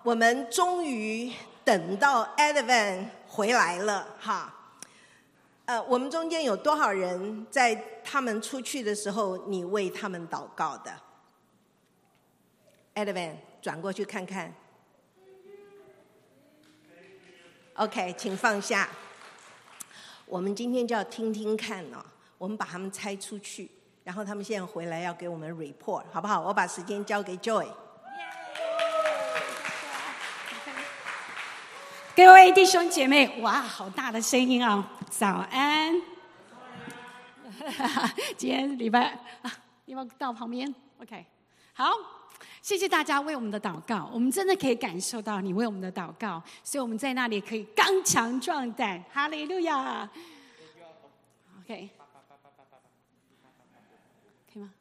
我们终于等到 Advan 回来了哈。我们中间有多少人在他们出去的时候，你为他们祷告的 ？Advan 转过去看看。OK， 请放下。我们今天就要听听看哦，我们把他们猜出去，然后他们现在回来要给我们 report， 好不好？我把时间交给 Joy。 各位弟兄姐妹，哇，好大的声音啊！早安。今天礼拜啊，你要到旁边 ？OK， 好，谢谢大家为我们的祷告，我们真的可以感受到你为我们的祷告，所以我们在那里可以刚强壮胆，哈利路亚。OK， 可以吗？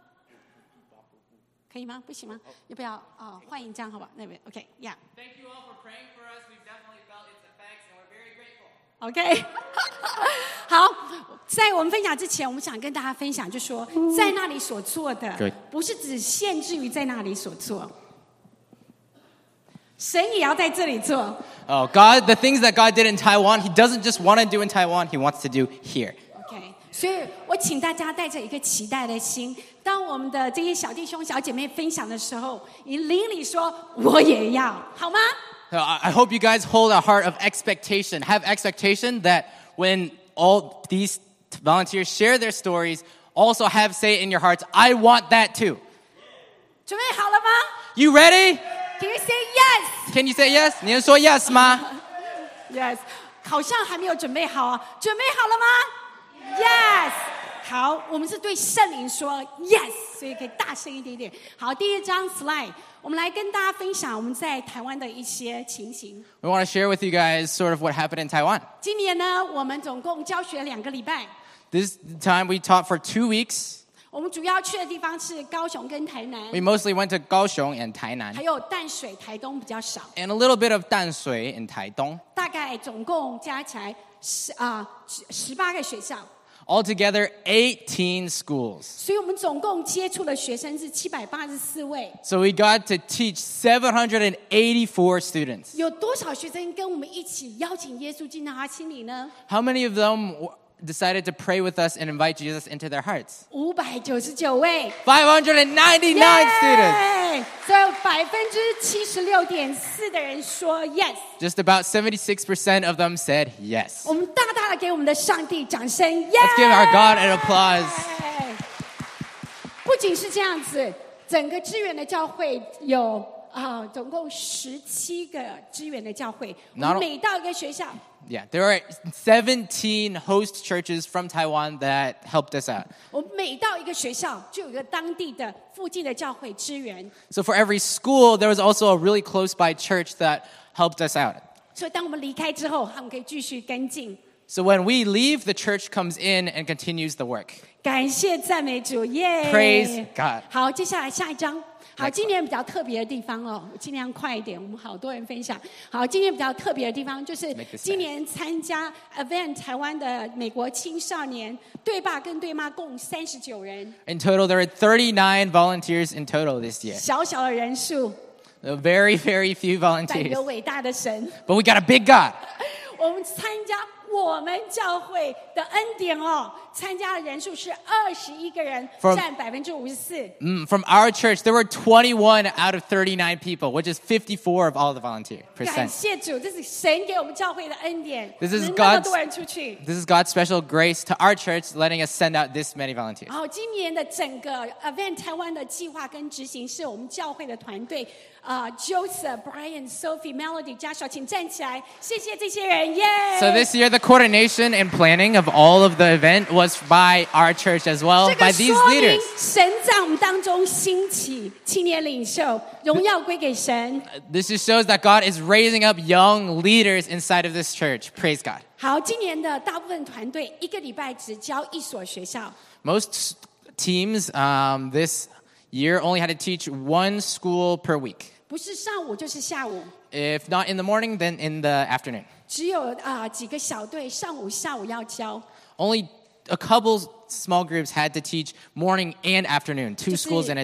可以吗？不行吗？要不要换一张好吧？那边 OK，Yeah。Thank you all for praying for us. We've definitely felt its effects, and we're very grateful. OK， 好，在我们分享之前，我们想跟大家分享，就说在那里所做的，不是只限制于在那里所做，神也要在这里做。 Oh, God, the things that God did in Taiwan, He doesn't just want to do in Taiwan, He wants to do here. OK， 所以我请大家带着一个期待的心，当我们的这些小弟兄小姐妹分享的时候，你灵里说我也要，好吗？ So I hope you guys hold a heart of expectation. Have expectation that when all these volunteers share their stories, also have say in your hearts, I want that too. 准备好了吗 You ready? Can you say yes? Can you say yes? 你能说 yes 吗？ Yes. 好像还没有准备好啊，准备好了吗 ？Yes. 好，我们是对圣灵说 yes， 所以可以大声一点点。好，第一张 slide， 我们来跟大家分享我们在台湾的一些情形。 We want to share with you guys sort of what happened in Taiwan. 今年呢，我们总共教学2个礼拜。 This time we taught for 2 weeks. 我们主要去的地方是高雄跟台南。 We mostly went to Kaohsiung and Tainan. 还有淡水、台东比较少。 And a little bit of Danshui in Taidong. 大概总共加起来18个学校。 Altogether, 18 schools. 所以我们总共接触的学生是784位。 So we got to teach 784 students. 有多少学生跟我们一起邀请耶稣进到他心里呢？ How many of them decided to pray with us and invite Jesus into their hearts? 599位。 599 students. 所以76.4%的人说 yes。 Just about 76% of them said yes. 我们大大的给我们的上帝掌声 yes。 Let's give our God an applause. 不仅是这样子，整个支援的教会有总共17个支援的教会，我们每到一个学校。 Yeah, there are 17 host churches from Taiwan that helped us out. 我们每到一个学校，就有一个当地的附近的教会支援。 So for every school, there was also a really close by church that helped us out. 所以当我们离开之后，他们可以继续跟进。 So when we leave, the church comes in and continues the work. 感谢赞美主，耶 Praise God. 好，接下来下一章。好，今年比较特别的地方哦，我尽量快一点，我们好多人分享。好，今年比较特别的地方就是今年参加 Event 台湾的美国青少年对爸跟对妈共39人。 In total, there were 39 volunteers in total this year. 小小的人数。 Very, very few 但 volunteers. 有伟大的神。 But we got a big God. 我们参加我们教会的恩典哦，参加的人数是21个人，占54%。 From our church, there were 21 out of 39 people, which is 54 of all the volunteer 感 percent. 谢主，这是神给我们教会的恩典， This is 能那么 God's- 多人出去。 This is God's special grace to our church, letting us send out this many volunteers. 好，今年的整个 Event 台湾的计划跟执行是我们教会的团队Joseph、Brian、Sophie、Melody 加小，请站起来，谢谢这些人，耶、 So this year, the coordination and planning of all of the event was by our church as well, 这 by 个 these 说明 leaders. 神在我们当中兴起青年领袖，荣耀归给神。 This just shows that God is raising up young leaders inside of this church. Praise God. 好，今年的大部分团队1个礼拜只教1所学校。 Most teams this year only had to teach 1 school per week. 不是上午就是下午， If not in the morning, then in the afternoon. 只有几个小队上午下午要教。 Only a couple small groups had to teach morning and afternoon, 2 schools in a day.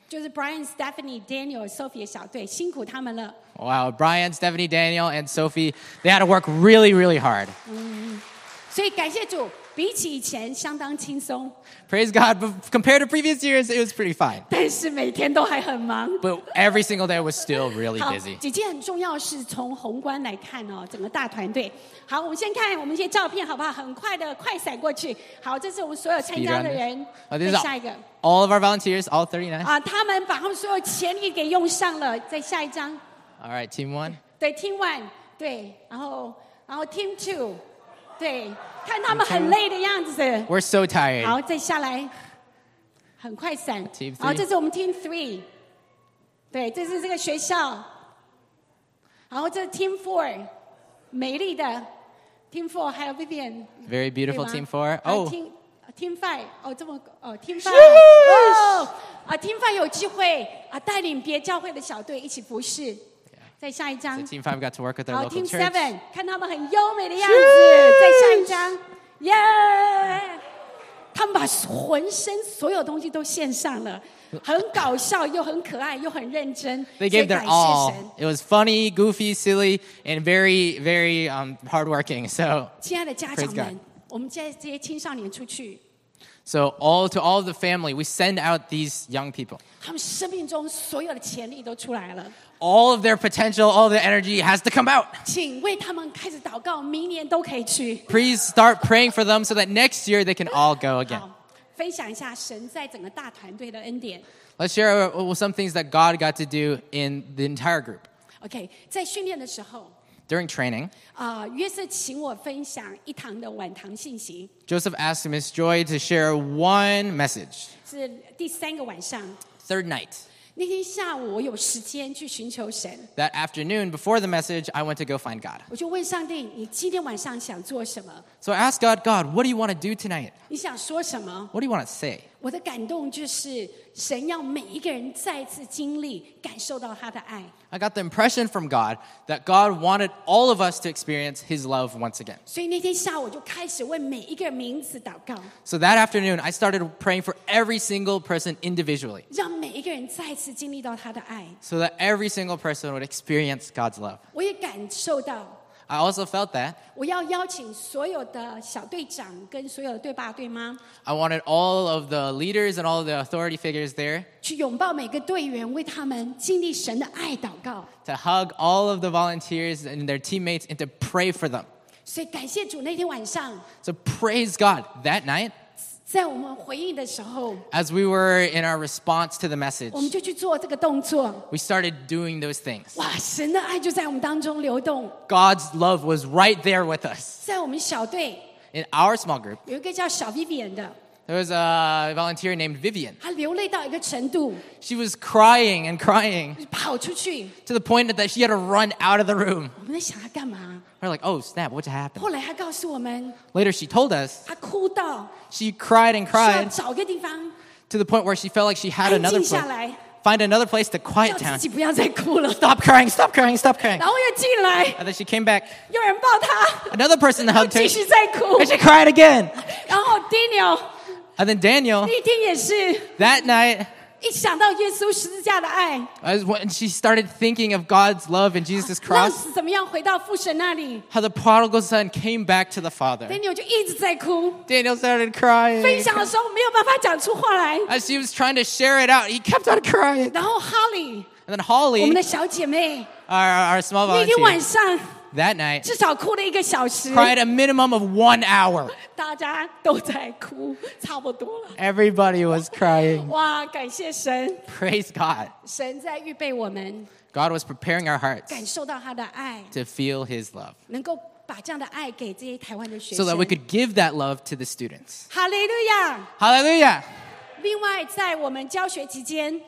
就是 Brian、Stephanie、Daniel、Sophie 的小队，辛苦他们了。 Wow, Brian, Stephanie, Daniel, and Sophie, they had to work really, really hard. 所以感谢主，比起以前相当轻松， Praise God, but compared to previous years, it was pretty fine. 但是每天都还很忙。 But every single day was still really 好， busy. 几件很重要的是从宏观来看哦，整个大团队。好，我们先看我们一些照片，好不好？很快的快闪过去。好，这是我们所有参加的人。 This 再 is 下一个 all of our volunteers, all 39. 啊，他们把他们所有潜力给用上了。再下一张， All right, team 1. 对 Team One， 对，然后Team Two， 对，看他们很累的样子。 We're so tired. 好，再下来，很快闪。 Team 3 好，这是我们 Team Three， 对，这是这个学校。然后这是 Team Four， 美丽的 Team Four， 还有 Vivian。 Very beautiful 对吗 team 4. 还有 Oh, Team Five， 哦，这么Team Five， 哦，Team Five 有机会带领别教会的小队一起服侍。再下一张 so，team 5 got to work with their 好 local ，Team church. Seven， 看他们很优美的样子。再下一张，耶！他们把浑身所有东西都献上了，很搞笑，又很可爱，又很认真。 They 所以 gave their 感谢 all. 神。 It was funny, goofy, silly, and very, very hardworking. So, 亲爱的家长 Praise 们 God， 我们接这些青少年出去， so to all of the family, we send out these young people. 他们生命中所有的潜力都出来了。 All of their potential, all their energy has to come out. 请为他们开始祷告，明年都可以去。 Please start praying for them so that next year they can all go again. 好，分享一下神在整个大团队的恩典。 Let's share some things that God got to do in the entire group. OK， 在训练的时候， During training, 约瑟请我分享一堂的晚堂信息， Joseph asked Miss Joy to share one message. 是第3个晚上。 Third night. 那天下午我有时间去寻求神， That afternoon, before the message, I went to go find God. 我就问上帝：你今天晚上想做什么？ So I asked God, what do you want to do tonight? 你想说什么？ What do you want to say? 我的感动就是神要每一个人再次经历、感受到他的爱。 I got the impression from God that God wanted all of us to experience His love once again. 所以那天下午我就开始为每一个人名字祷告， So that afternoon, I started praying for every single person individually 让每一个人再次经历到他的爱。 so that every single person would experience God's love. 我也感受到， I also felt that 我要邀请所有的小队长跟所有的队爸队妈 I wanted all of the leaders and all of the authority figures there 去拥抱每个队员，为他们经历神的爱祷告。 to hug all of the volunteers and their teammates and to pray for them. 所以感谢主，那天晚上 So praise God. That night, 在我们回应的时候， as we were in our response to the message, 我们就去做这个动作。 we started doing those things. 哇，神的爱就在我们当中流动。 God's love was right there with us. 在我们小队 In our small group, 有一个叫小 Vivian 的， there was a volunteer named Vivian. 她流泪到一个程度， She was crying and crying 就跑出去。 to the point that she had to run out of the room. 我们在想她干嘛？ We're like, oh, snap, what happened? 后来她告诉我们， Later, she told us 她哭到 she cried and 需要 cried 找个地方 to the point where she felt like she had 安 another 静下 place, 来， find another place to 叫 quiet 自 down. 己不要再哭了。 Stop crying, stop crying, stop crying. 然后又进来， And then she came back. 有人抱她， Another person 然后 hugged her. 继续再哭 And。she cried again. 然后 Daniel And then Daniel, 那天也是 that night, 一想到耶稣十字架的爱， when she started thinking of God's love and Jesus' 浪 cross, 子怎么样回到父神那里 how the prodigal son came back to the father. ，Daniel 就一直在哭。 Daniel started 分 crying. 享的时候没有办法讲出话来。 As she was trying to share it out, he kept on crying. 然后 Holly， And then 我们 Holly, 的小姐妹， our small 那天晚 volunteer, 上 that night 至少哭了1个小时， cried a minimum of 1 hour. 大家都在哭，差不多了。 Everybody was crying. 哇，感谢神， Praise God. 神在预备我们 God was preparing our hearts 感受到他的爱， to feel His love 能够把这样的爱给这些台湾的学 so 生。 that we could give that love to the students. 哈利路亚！ Hallelujah. 另外，在我们教学期间，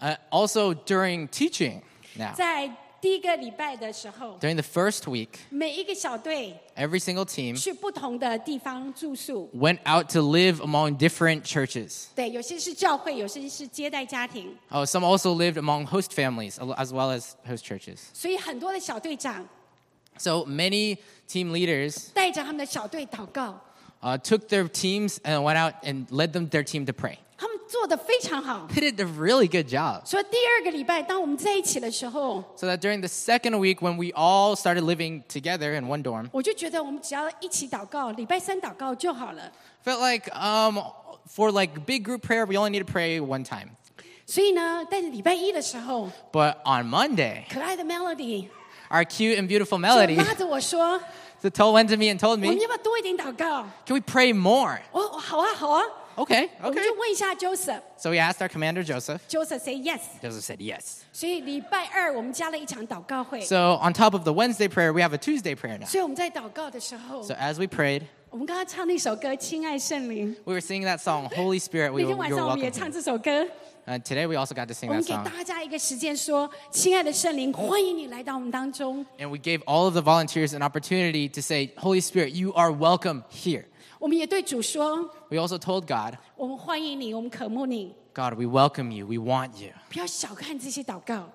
Also, during teaching now, 在第1个礼拜的时候， during the first week, 每一个小队 every single team 去不同的地方住宿。 went out to live among different churches. 对，有些是教会，有些是接待家庭， Oh, some also lived among host families as well as host churches. 所以很多的小队长 So many team leaders 带着他们的小队祷告， took their teams and went out and led their team to pray. 他们做得非常好。 They did a really good job. 所以第二个礼拜，当我们在一起的时候， So that during the second week, when we all started living together in one dorm, 我就觉得我们只要一起祷告，礼拜三祷告就好了。 felt like for like big group prayer, we only need to pray one time. 所以呢，在礼拜一的时候， But on Monday, 可爱的 Melody our cute and beautiful 就 Melody 拉着我说 went to me and told 我们 me, 要不要多一点祷告？ can we pray more? 我好啊，好啊。 Okay, 我们 okay. 就问一下 Joseph，Joseph So we asked our commander, Joseph. say yes。 Joseph said yes. 所以礼拜二我们加了一场祷告会。 So on top of the Wednesday prayer, we have a Tuesday prayer now. 所以我们在祷告的时候， So as we prayed, 我们刚刚唱那首歌《亲爱圣灵》， we were singing that song, Holy Spirit, 那天 you 晚 were 上我们 welcome 也唱 here. 这首歌。 Today we also got to sing 我 that 们给 song. 大家一个时间说：“亲爱的圣灵，欢迎你来到我们当中。 And we gave all of the volunteers an opportunity to say, Holy Spirit, you are welcome here. ” 我们也对主说 We also told God,：“ 我们欢迎你，我们渴慕你， God, we welcome you. We want you. 不要小看这些祷告。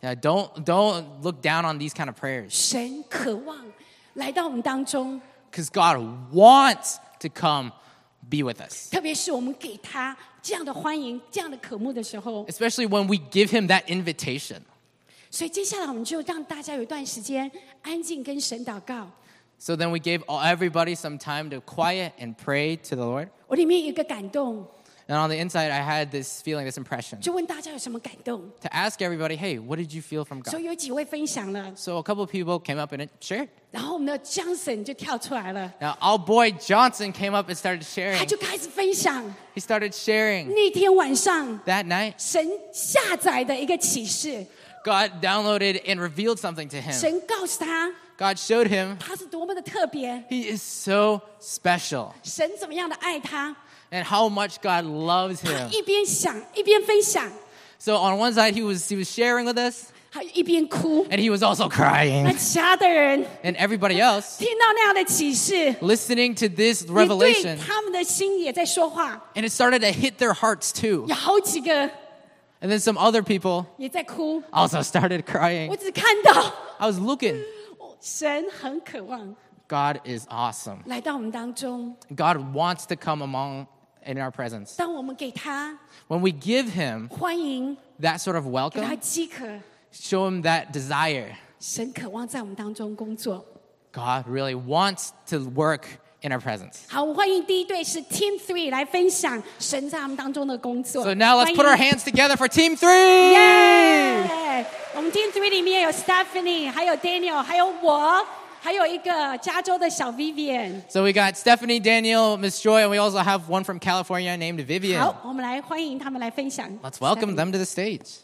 Don't look down on these kind of prayers. 神渴望来到我们当中， Because God wants to come be with us. 特别是我们给他这样的欢迎、这样的渴慕的时候。 Especially when we give him that invitation. 所以接下来我们就让大家有一段时间安静跟神祷告。 So then we gave everybody some time to quiet and pray to the Lord. 我里面有一个感动， And on the inside, I had this feeling, this impression 就问大家有什么感动。 to ask everybody, hey, what did you feel from 所 God? 以有几位分享了， So a couple of people came up and shared. 然后我们的Johnson就跳出来了， Now, our boy Johnson came up and started 他 sharing. 就开始分享 He started sharing 那天晚上 that night. 神下载的一个启示。 God downloaded and revealed something to him. 神告诉他， God showed him 他是多么的特别， he is so special 神怎么样的爱他。 and how much God loves 他 him. 一边想一边分享， So on one side, he was sharing with us, 还一边哭。 and he was also 那 crying. 其他的人 And everybody else 听到那样的启示， listening to this 也对 revelation, 他们的心也在说话。 and it started to hit their hearts too. 有好几个 And then some other people 也在哭。 also started crying. 我只看到 I was looking. 神很渴望 God is awesome. 来到我们当中。 God wants to come in our presence. 当我们给他 When we give him 欢迎， that sort of 给他 welcome, 饥渴， show him that desire, 神渴望在我们当中工作。 God really wants to work in our presence. 好，我们欢迎第一队是 Team 3来分享神在他们当中的工作。 So now let's 欢迎 put our hands together for Team 3. 耶！我们 Team 3里面有 Stephanie， 还有 Daniel， 还有我，还有一个加州的小 Vivian。 So we got Stephanie, Daniel, Miss Joy, and we also have one from California named 好 Vivian.， 我们来欢迎他们来分享。 Let's welcome Stephanie them to the stage.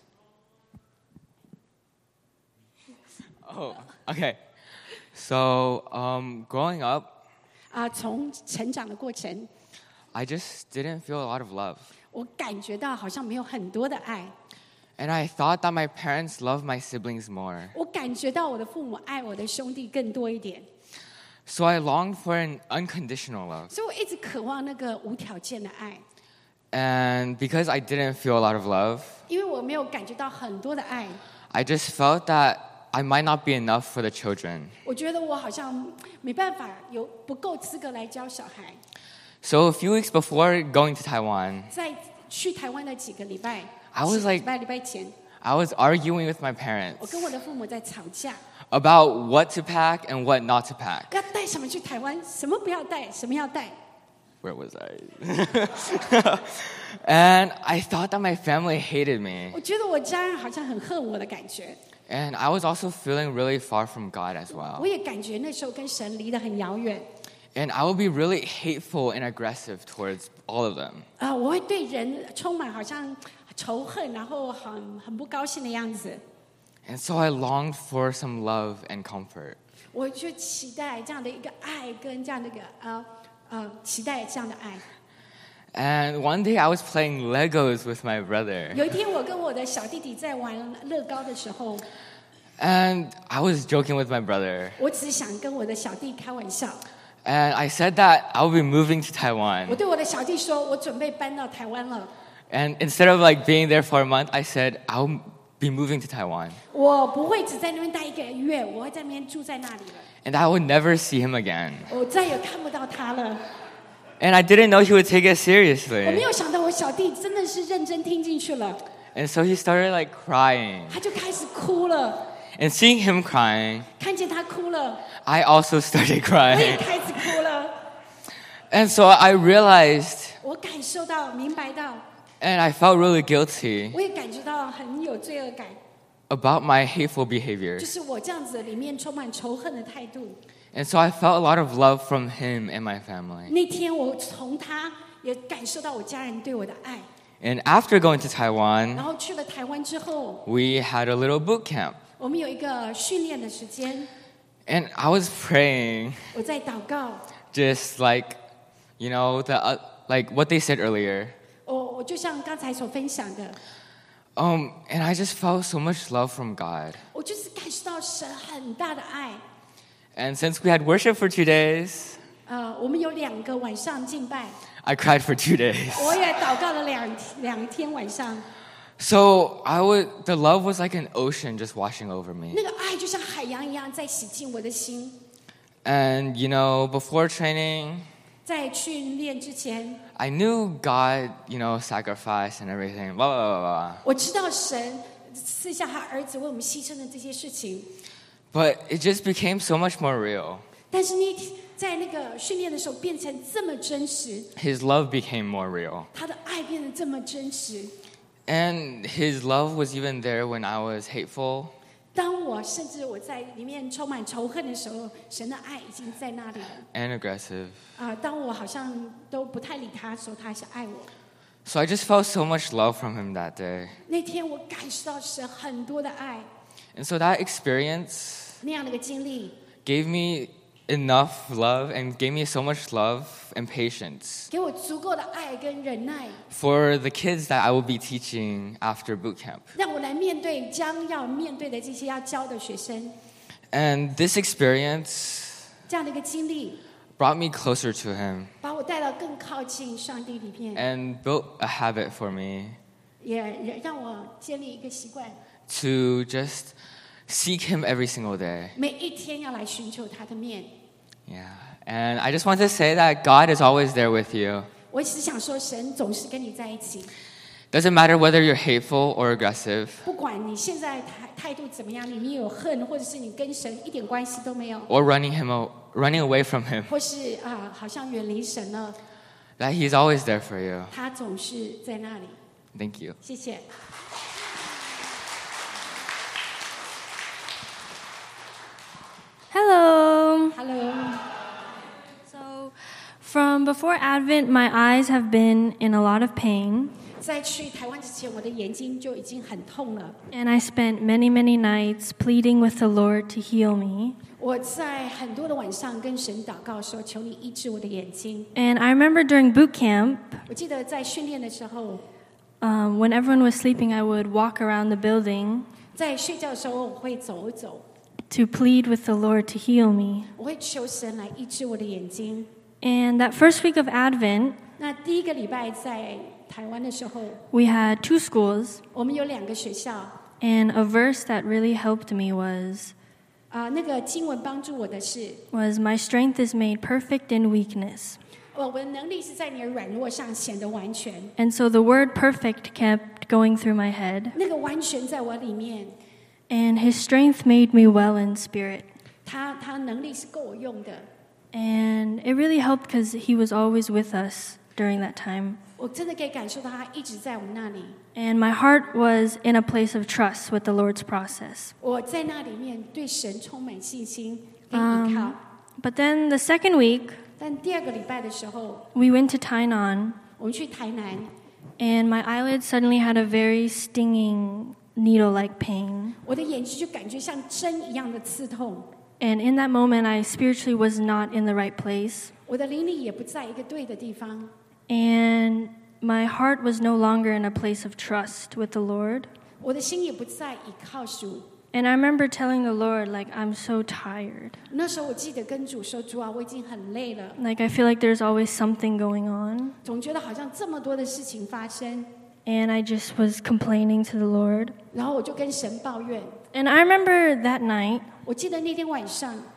Oh, okay. So, growing up, 从成长的过程， I just didn't feel a lot of love. 我感觉到好像没有很多的爱， And I thought that my parents loved my siblings more. 我感觉到我的父母爱我的兄弟更多一点， So I longed for an unconditional love. 所以我一直渴望那个无条件的爱， And because I didn't feel a lot of love, 因为我没有感觉到很多的爱， I just felt that I might not be enough for the children. 我觉得我好像没办法有不够资格来教小孩。 So a few weeks before going to Taiwan, 在去台湾的几个礼拜， I was like- 礼拜前， I was arguing with my 我 parents 跟我的父母在吵架， about what to pack and what not to pack. 要带什么去台湾，什么不要带，什么要带。 Where was I? And I thought that my family hated me. 我觉得我家人好像很恨我的感觉， And I was also feeling really far from God as well. 我也感觉那时候跟神离得很遥远。 And I would be really hateful and aggressive towards all of them. 我会对人充满好像仇恨，然后很不高兴的样子。 And so I longed for some love and comfort. 我就期待这样的一个爱，跟这样的一个期待这样的爱。 And one day I was playing Legos with my brother. 有一天，我跟我的小弟弟在玩乐高的时候， And I was joking with my brother. 我只想跟我的小弟开玩笑。 And I said that I will be moving to 我 Taiwan. 对我的小弟说，我准备搬到台湾了。 And instead of like being there for a month, I said I'll be moving to Taiwan. 我不会只在那边待1个月，我会在那边住在那里了。 And I would never see him again. 我再也看不到他了。 And I didn't know he would take it 我没 seriously. 有想到我小弟真的是认真听进去了， And so he started like crying. 他就开始哭了。 And seeing him crying, 看见他哭了， I also started 我也 crying. 开始哭了。 And so I realized 我感受到、明白到， and I felt really guilty 我也感觉到很有罪恶感， about my hateful 就 behavior. 是我这样子里面充满仇恨的态度。 And so I felt a lot of love from him and my family. 那天我从他也感受到我家人对我的爱。 And after going to 然 Taiwan, 后去了台湾之后， we had a little boot camp. 我们有一个训练的时间， And I was praying 我在祷告， just like, you know, like what they said earlier. 我就像刚才所分享的， And I just felt so much love from God. 我就是感受到神很大的爱。 And since we had worship for 2 days, 我们有2个晚上敬拜， I cried for 2 days. 我也祷告了两天晚上。 So the love was like an ocean just washing over me. 那个爱就像海洋一样在洗净我的心。 And you know, before training, 在训练之前， I knew God, you know, sacrifice and everything, blah, blah, blah, blah. 我知道神赐下他儿子为我们牺牲的这些事情， But it just became so much more real. 但是在那个训练的时候变成这么真实， His love became more real. 他的爱变得这么真实。 And his love was even there when I was hateful. 当我甚至我在里面充满仇恨的时候，神的爱已经在那里了。 And aggressive. 当我好像都不太理他的时候，他还是爱我。 So I just felt so much love from him that day. 那天我感受到神很多的爱， And so that experience 那样的一个经历， gave me enough love and gave me so much love and patience 给我足够的爱跟忍耐， for the kids that I will be teaching after boot camp. 让我来面对将要面对的这些要教的学生。 And this experience 这样的一个经历， brought me closer to him 把我带到更靠近上帝里面， and built a habit for me 也让我建立一个习惯， to just seek him every single day. 每一天要来寻求他的面。 Yeah. And I just want to say that God is always there with you. 我只想说，神总是跟你在一起， Doesn't matter whether you're hateful or aggressive 不管你现在态度怎么样，里面有恨，或者是你跟神一点关系都没有， or running away from him, 或是好像远离神了， that he's always there for you. 他总是在那里。 Thank you. 谢谢。 Hello. Hello， So, from before Advent, my eyes have been in a lot of pain, 在去台湾之前，我的眼睛就已经很痛了。 and I spent many, many nights pleading with the Lord to heal me. 我在很多的晚上跟神祷告说：“求你医治我的眼睛。 And I remember during boot camp, ” 我记得在训练的时候， when everyone was sleeping, I would walk around the building 在睡觉的时候，我会走一走， to plead with the Lord to heal me. 我会求神来医治我的眼睛。 And that first week of Advent, 那第一个礼拜在台湾的时候， we had 2 schools, 我们有2个学校， and a verse that really helped me was 那个经文帮助我的是， My strength is made perfect in weakness. 我的能力是在你的软弱上显得完全。 And so the word perfect kept going through my head. 那个完全在我里面， And his strength made me well in spirit. 他能力是够我用的。 And it really helped because he was always with us during that time. 我真的可以感受到他一直在我们那里。 And my heart was in a place of trust with the Lord's process. 我在那里面对神充满信心跟依靠。 But then the second week, 但第2个礼拜的时候， we went to Tainan, 我们去台南， and my eyelids suddenly had a very stinging needle-like pain. 我的眼睛就感觉像针一样的刺痛， And in that moment, I spiritually was not in the right place. 我的灵力也不在一个对的地方， And my heart was no longer in a place of trust with the Lord. 我的心也不再倚靠主。 And I remember telling the Lord, I'm so tired. 那时候我记得跟主说：“主啊，我已经很累了， I feel like there's always something going on. 总觉得好像这么多的事情发生。” And I just was complaining to the Lord. 然后我就跟神抱怨。 And I remember that night, 我记得那天晚上，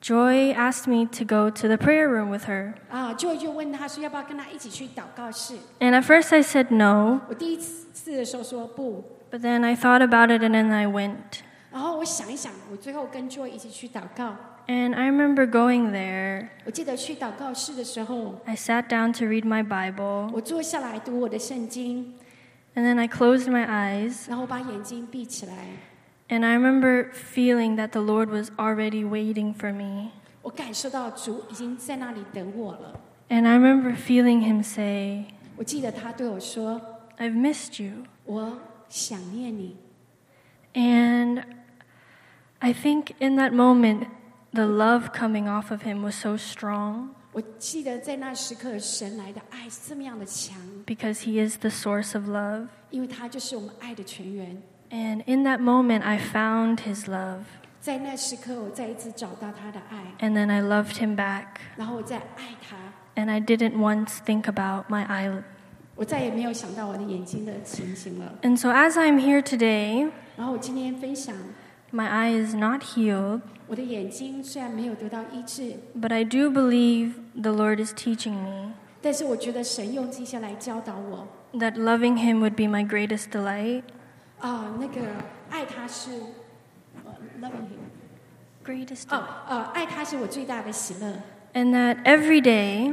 Joy asked me to go to the prayer room with her. Joy 就问他说要不要跟他一起去祷告室。 And at first I said no, 我第一次的时候说不， but then I thought about it and then I went. 然后我想一想，我最后跟 Joy 一起去祷告。 And I remember going there. 我记得去祷告室的时候， I sat down to read my Bible, 我坐下来读我的圣经， and then I closed my eyes. 然后把眼睛闭起来。 And I remember feeling that the Lord was already waiting for me. 我感受到主已经在那里等我了。 And I remember feeling him say, 我记得他对我说 I've missed you.：“ 我想念你。” And I think in that moment, the love coming off of him was so strong 我记得在那时刻，神来的爱是这么样的强， because he is the source of love. 因为他就是我们爱的泉源。 And in that moment, I found his love. 在那时刻，我再一次找到他的爱， And then I loved him back. 然后我再爱他。 And I didn't once think about my eye. 我再也没有想到我的眼睛的情形了。 And so as I'm here today, 然后我今天分享， my eye is not healed, 我的眼睛虽然没有得到医治， but I do believe the Lord is teaching me 但是我觉得神用这些来教导我。 that loving him would be my greatest delight. 那个爱他是loving him， Greatest delight. 爱他是我最大的喜乐。 And that every day,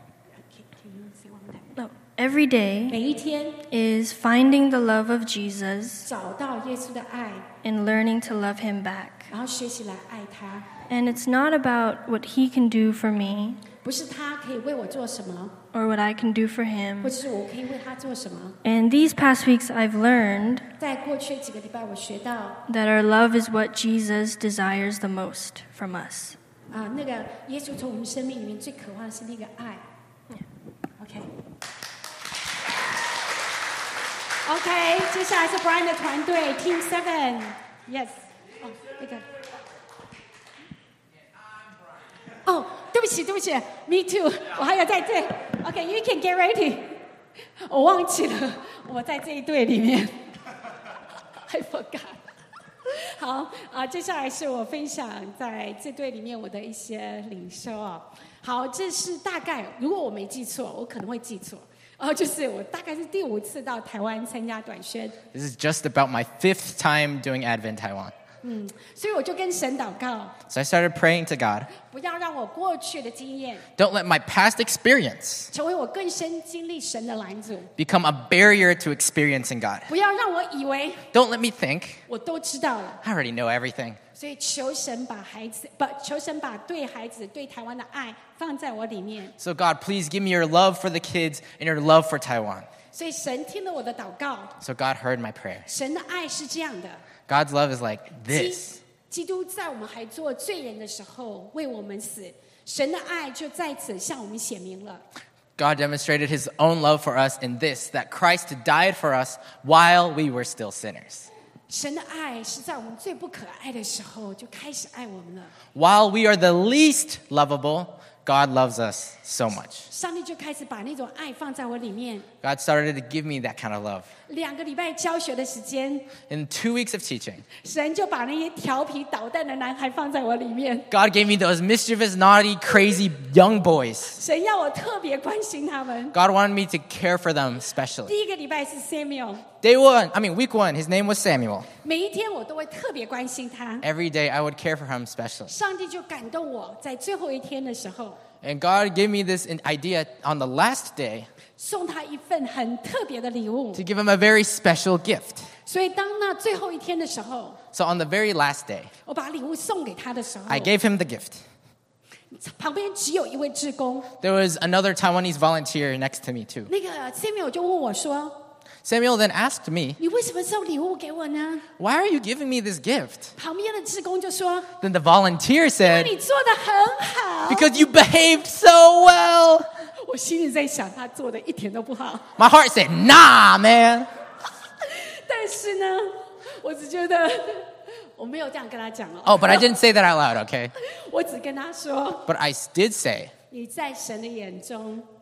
no, every day 每一天 is finding the love of Jesus 找到耶稣的爱， and learning to love him back. 然后学习来爱他。 And it's not about what he can do for me 不是他可以为我做什么， or what I can do for 或 him. 者是我可以为他做什么。 And these past weeks, I've learned 在过去几个礼拜，我学到 that our love is what Jesus desires the most from us. 那个耶稣从我们生命里面最渴望的是那个爱。OK， 接下来是 Brian 的团队 Team 7，Yes， 那个。对不起，Me too， 我还有在这。OK，You can get ready。我忘记了，我在这一队里面。I forgot。好接下来是我分享在这队里面我的一些领受好，这是大概，如果我没记错，我可能会记错。就是我大概是第5次到台湾参加短宣。 This is just about my 5th time doing Advent Taiwan. 所以我就跟神祷告， So I started praying to God, 不要让我过去的经验 don't let my past experience 成为我更深经历神的拦阻， become a barrier to experiencing God. 不要让我以为 Don't let me think 我都知道了。 I already know everything. 所以求神把求神把对孩子、对台湾的爱放在我里面。 So God, please give me your love for the kids and your love for Taiwan. 所以神听了我的祷告， So God heard my prayer. 神的爱是这样的。 God's love is like this. 基督在我们还做罪人的时候为我们死，神的爱就在此向我们显明了。 God demonstrated his own love for us in this, that Christ died for us while we were still sinners. 神的爱是在我们最不可爱的时候就开始爱我们了。 While we are the least lovable, God loves us so much. 上帝就开始把那种爱放在我里面。 God started to give me that kind of love. 2个礼拜教学的时间， In 2 weeks of teaching, 神就把那些调皮捣蛋的男孩放在我里面。 God gave me those mischievous, naughty, crazy young boys. 神要我特别关心他们。 God wanted me to care for them especially. 第1个礼拜是 Samuel， Week 1, his name was Samuel. 每一天我都会特别关心他。 Every day I would care for him especially. 上帝就感动我，在最后一天的时候， And God gave me this idea on the last day 送他一份很特别的礼物。 to give him a very special gift. 所以当那最后一天的时候， So on the very last day, 我把礼物送给他的时候， I gave him the gift. 旁边只有一位志工。 There was another Taiwanese volunteer next to me too. 那个 Samuel 就问我说 Samuel then asked me, 你为什么送礼物给我呢？ why are you giving me this gift? 旁边的志工就说 Then the volunteer 因为 said, 你做的很好。 because you behaved so well. 我心里在想，他做的一点都不好。 My heart said, nah, man. 但是呢，我只觉得我没有这样跟他讲哦。 Oh, but I didn't say that out loud, okay? 我只跟他说， But I did say, 你在神的眼中， in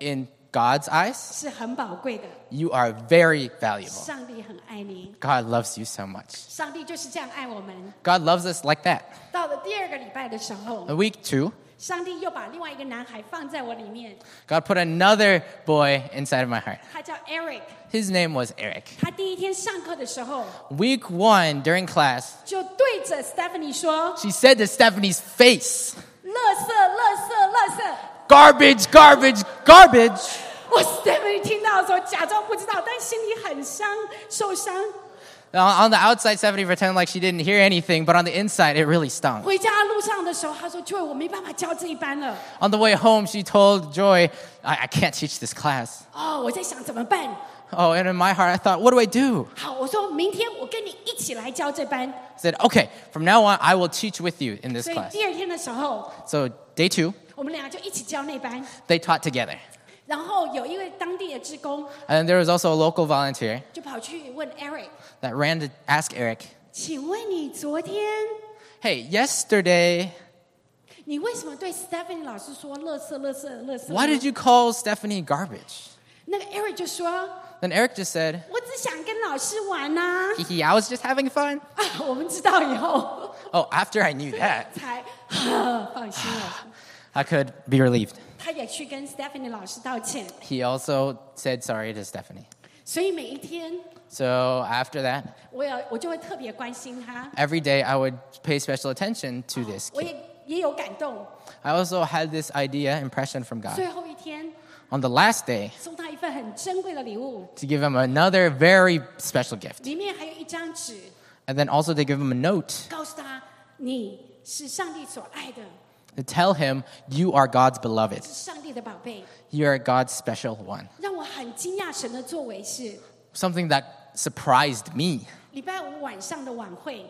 God's eyes, 是很宝贵的。 you are very valuable. 上帝很爱你， God loves you so much. 上帝就是这样爱我们。 God loves us like that. 到了第2个礼拜的时候， Week 2, 上帝又把另外一个男孩放在我里面， God put another boy inside of my heart. 他叫 Eric。 His name was Eric. 他第一天上课的时候， Week 1, during class, 就对着 Stephanie 说 she said to Stephanie's face, 垃圾，垃圾，垃圾。 garbage, garbage, garbage. 我 Stephanie 听到的时候假装不知道，但心里很受伤。 On the outside, Stephanie pretended like she didn't hear anything, but on the inside, it really stung. 回家路上的时候，他说 Joy 我没办法教这一班了。 On the way home, she told Joy, I can't teach this class. 哦，我在想怎么办。 Oh, and in my heart, I thought, what do I do? 好，我说明天我跟你一起来教这班。 I said, okay, from now on, I will teach with you in this 所以 class. 第2天的时候， So day 2, 我们俩就一起教那班。 they taught together. 然后有一位当地的志工 And then there was also a local volunteer 就跑去问 Eric， that ran to ask Eric, 请问你昨天 hey, yesterday, 你为什么对 Stephanie 老师说垃圾、垃圾、垃圾呢？ why did you call Stephanie garbage? 那个 Eric 就说， Then Eric just said, 我只想跟老师玩呐、 hee hee, I was just having fun. 啊。我们知道以后 Oh, after I knew that, 才放心了。 I could be relieved. 他也去跟 Stephanie 老师道歉。 He also said sorry to Stephanie. 所以每一天 So after that, 我就会特别关心他， every day I would pay special attention to this 我 kid. 也有感动。 I also had this idea, impression from God. 最后一天 On the last day, 送他一份很珍贵的礼物， to give him another very special gift. 里面还有一张纸， And then also to give him a note 告诉他你是上帝所爱的， to tell him, you are God's 是 beloved. 上帝的宝贝。 You are God's special one. 让我很惊讶神的作为是， Something that surprised me. 礼拜5晚上的晚会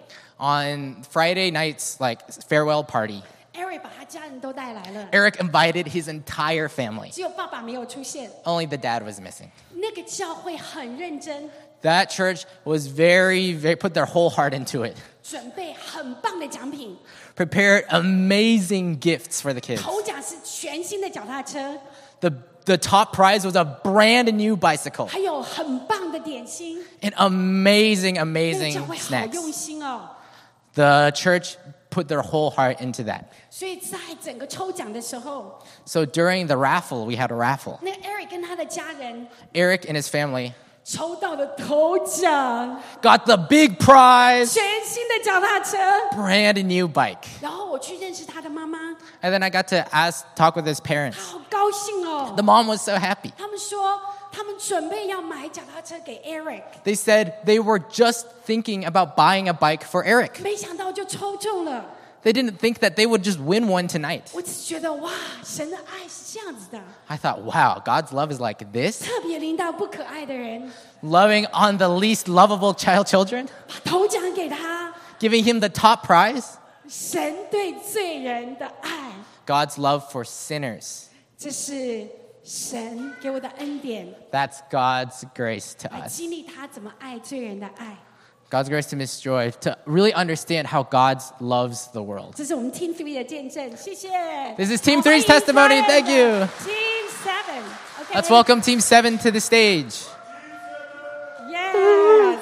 On Friday night's like farewell party, ，Eric 把他家人都带来了， Eric invited his entire family. 只有爸爸没有出现。 Only the dad was missing. 那个教会很认真， That church was very put their whole heart into it. 准备很棒的奖品， Prepared amazing gifts for the kids. 头奖是全新的脚踏车， The top prize was a brand new bicycle 还有很棒的点心。 and amazing, 那个 amazing 教会好 snacks. 用心哦。 The church put their whole heart into that. 所以在整个抽奖的时候， So during the raffle, we had a raffle. 那 Eric 跟他的家人 Eric and his family 抽到了头奖， got the big prize, 全新的脚踏车。 brand new bike. 然后我去认识他的妈妈， And then I got to talk with his 他 parents. 好高兴哦 The。mom was so happy. 他们说他们准备要买脚踏车给 Eric， They said they were just thinking about buying a bike for Eric. 没想到就抽中了。 They didn't think that they would just win one tonight. 我只觉得哇，神的爱是这样子的， I thought, wow, God's love is like this. 特别临到不可爱的人， Loving on the least lovable children, 把头奖给他。 giving him the top prize. 神对罪人的爱， God's love for sinners. 这是神给我的恩典， That's God's grace to 来 us. 激励他怎么爱罪人的爱。 God's grace to Miss Joy to really understand how God loves the world. 这是我们 Team 3的见证，谢谢。 This is Team 3's testimony. Thank you. Team 7，OK， Let's welcome Team 7 to the stage. Yes。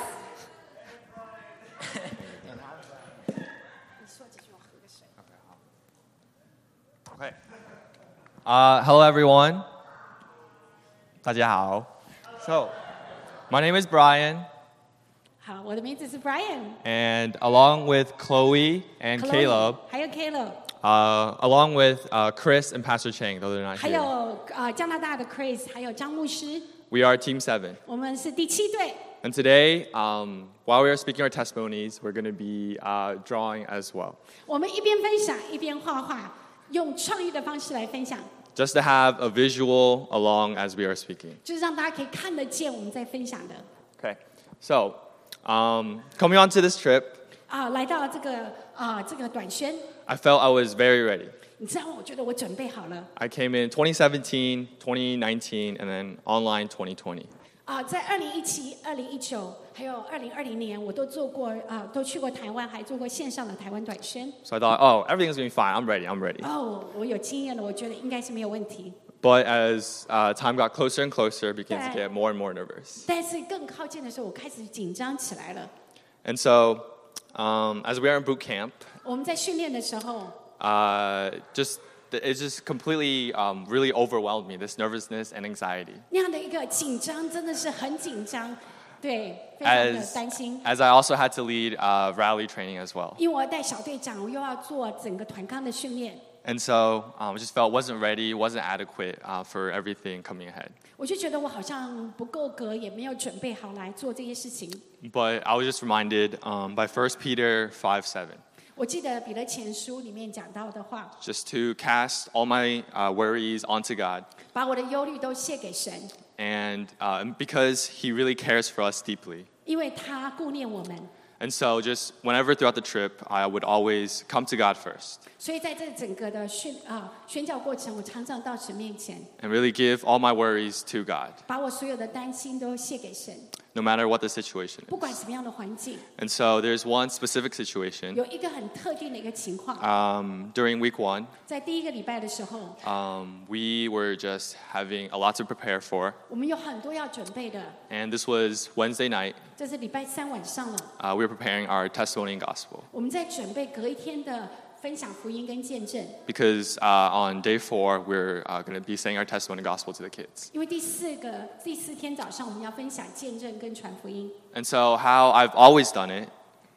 Okay. Hello, everyone. 大家好. So, my name is Brian, 好，我的名字是 Brian， and along with Chloe and Caleb, 还有 Caleb， along with Chris and Pastor Chang, though they're not 还 here, 有加拿大的 Chris， 还有张牧师， we are Team 7. 我们是第7队。 And today, while we are speaking our testimonies, we're going to be drawing as well, 我们一边分享一边画画，用创意的方式来分享， just to have a visual along as we are speaking. 就是让大家可以看得见我们在分享的。 Okay. So, coming onto this trip, 来到这个短宣， I felt I was very ready. 你知道吗？我觉得我准备好了。 I came in 2017, 2019, and then online 2020. 在2017、2019还有2020年，我都做过都去过台湾，还做过线上的台湾短宣。 So I thought, oh, everything's going to be fine. I'm ready. I'm ready. 我有经验了，我觉得应该是没有问题。 But as time got closer and closer, I began to get more and more nervous. 但是更靠近的时候，我开始紧张起来了。 And so, as we are in boot camp, 我们在训练的时候， it just completely really overwhelmed me, this nervousness and anxiety. 那样的一个紧张真的是很紧张，对，非常的担心。 As I also had to lead rally training as well. 因为我要带小队长，我又要做整个团康的训练。 And so I just felt wasn't ready, wasn't adequate for everything coming ahead. 我就觉得我好像不够格，也没有准备好来做这些事情。 But I was just reminded by 1 Peter 5:7. 我记得彼得前书里面讲到的话， Just to cast all my worries onto God. 把我的忧虑都卸给神， And because He really cares for us deeply. 因为他顾念我们。 And so just whenever throughout the trip, I would always come to God first. 所以在这整个的宣教过程，我常常到神面前， And really give all my worries to God, 把我所有的担心都卸给神， no matter what the situation 不 is. 管什么样的环境。 And so there's one specific situation 有一个很特定的一个情况， during week 1. 在第一个礼拜的时候， We were just having a lot to prepare for. 我们有很多要准备的。 And this was Wednesday night. 这是礼拜三晚上了， We were preparing our testimony and gospel. 我们在准备隔一天的分享福音跟见证。 Because on day 4, we're going to be saying our testimony and gospel to the kids. 因为第四天早上我们要分享见证跟传福音。 And so how I've always done it,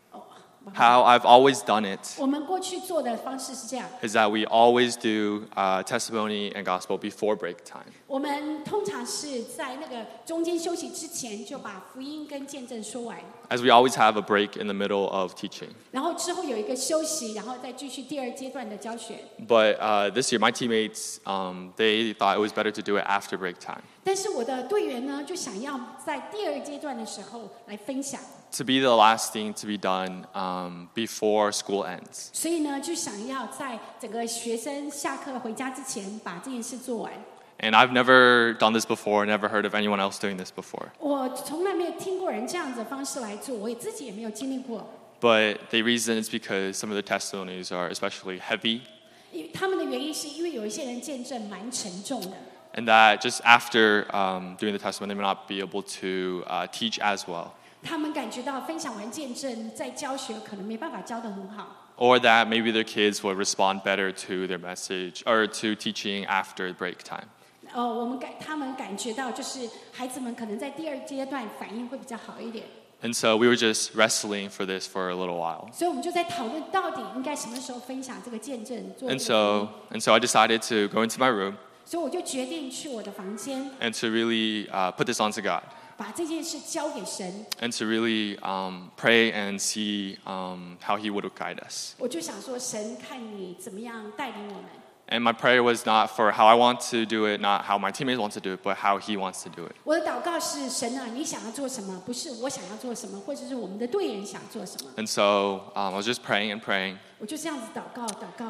我们过去做的方式是这样， is that we always do testimony and gospel before break time. 我们通常是在那个中间休息之前就把福音跟见证说完， As we always have a break in the middle of teaching. 然后之后有一个休息，然后再继续第二阶段的教学。 But this year, my teammates, they thought it was better to do it after break time. 但是我的队员呢，就想要在第二阶段的时候来分享， To be the last thing to be done before school ends. 所以呢，就想要在整个学生下课回家之前把这件事做完。 And I've never done this before, never heard of anyone else doing this before. 我从来没有听过人这样子的方式来做，我自己也没有经历过。 But the reason is because some of the testimonies are especially heavy. 他们的原因是因为有一些人见证蛮沉重的， And that just after doing the testimony, they may not be able to teach as well. 他们感觉到分享完见证，在教学可能没办法教得很好。 Or that maybe their kids will respond better to their message or to teaching after break time. 他们感觉到就是孩子们可能在第二阶段反应会比较好一点， And so we were just wrestling for this for a little while. 所以我们就在讨论到底应该什么时候分享这个见证。做这 And 个 so I decided to go into my room 所以我就决定去我的房间， and to really put this onto God 把这件事交给神。 and to really pray and see how He would guide us. 我就想说，神看你怎么样带领我们。 And my prayer was not for how I want to do it, not how my teammates want to do it, but how He wants to do it. 我的祷告是：神啊，你想要做什么？不是我想要做什么，或者是我们的队员想做什么。 And so I was just praying and praying. 我就这样子祷告。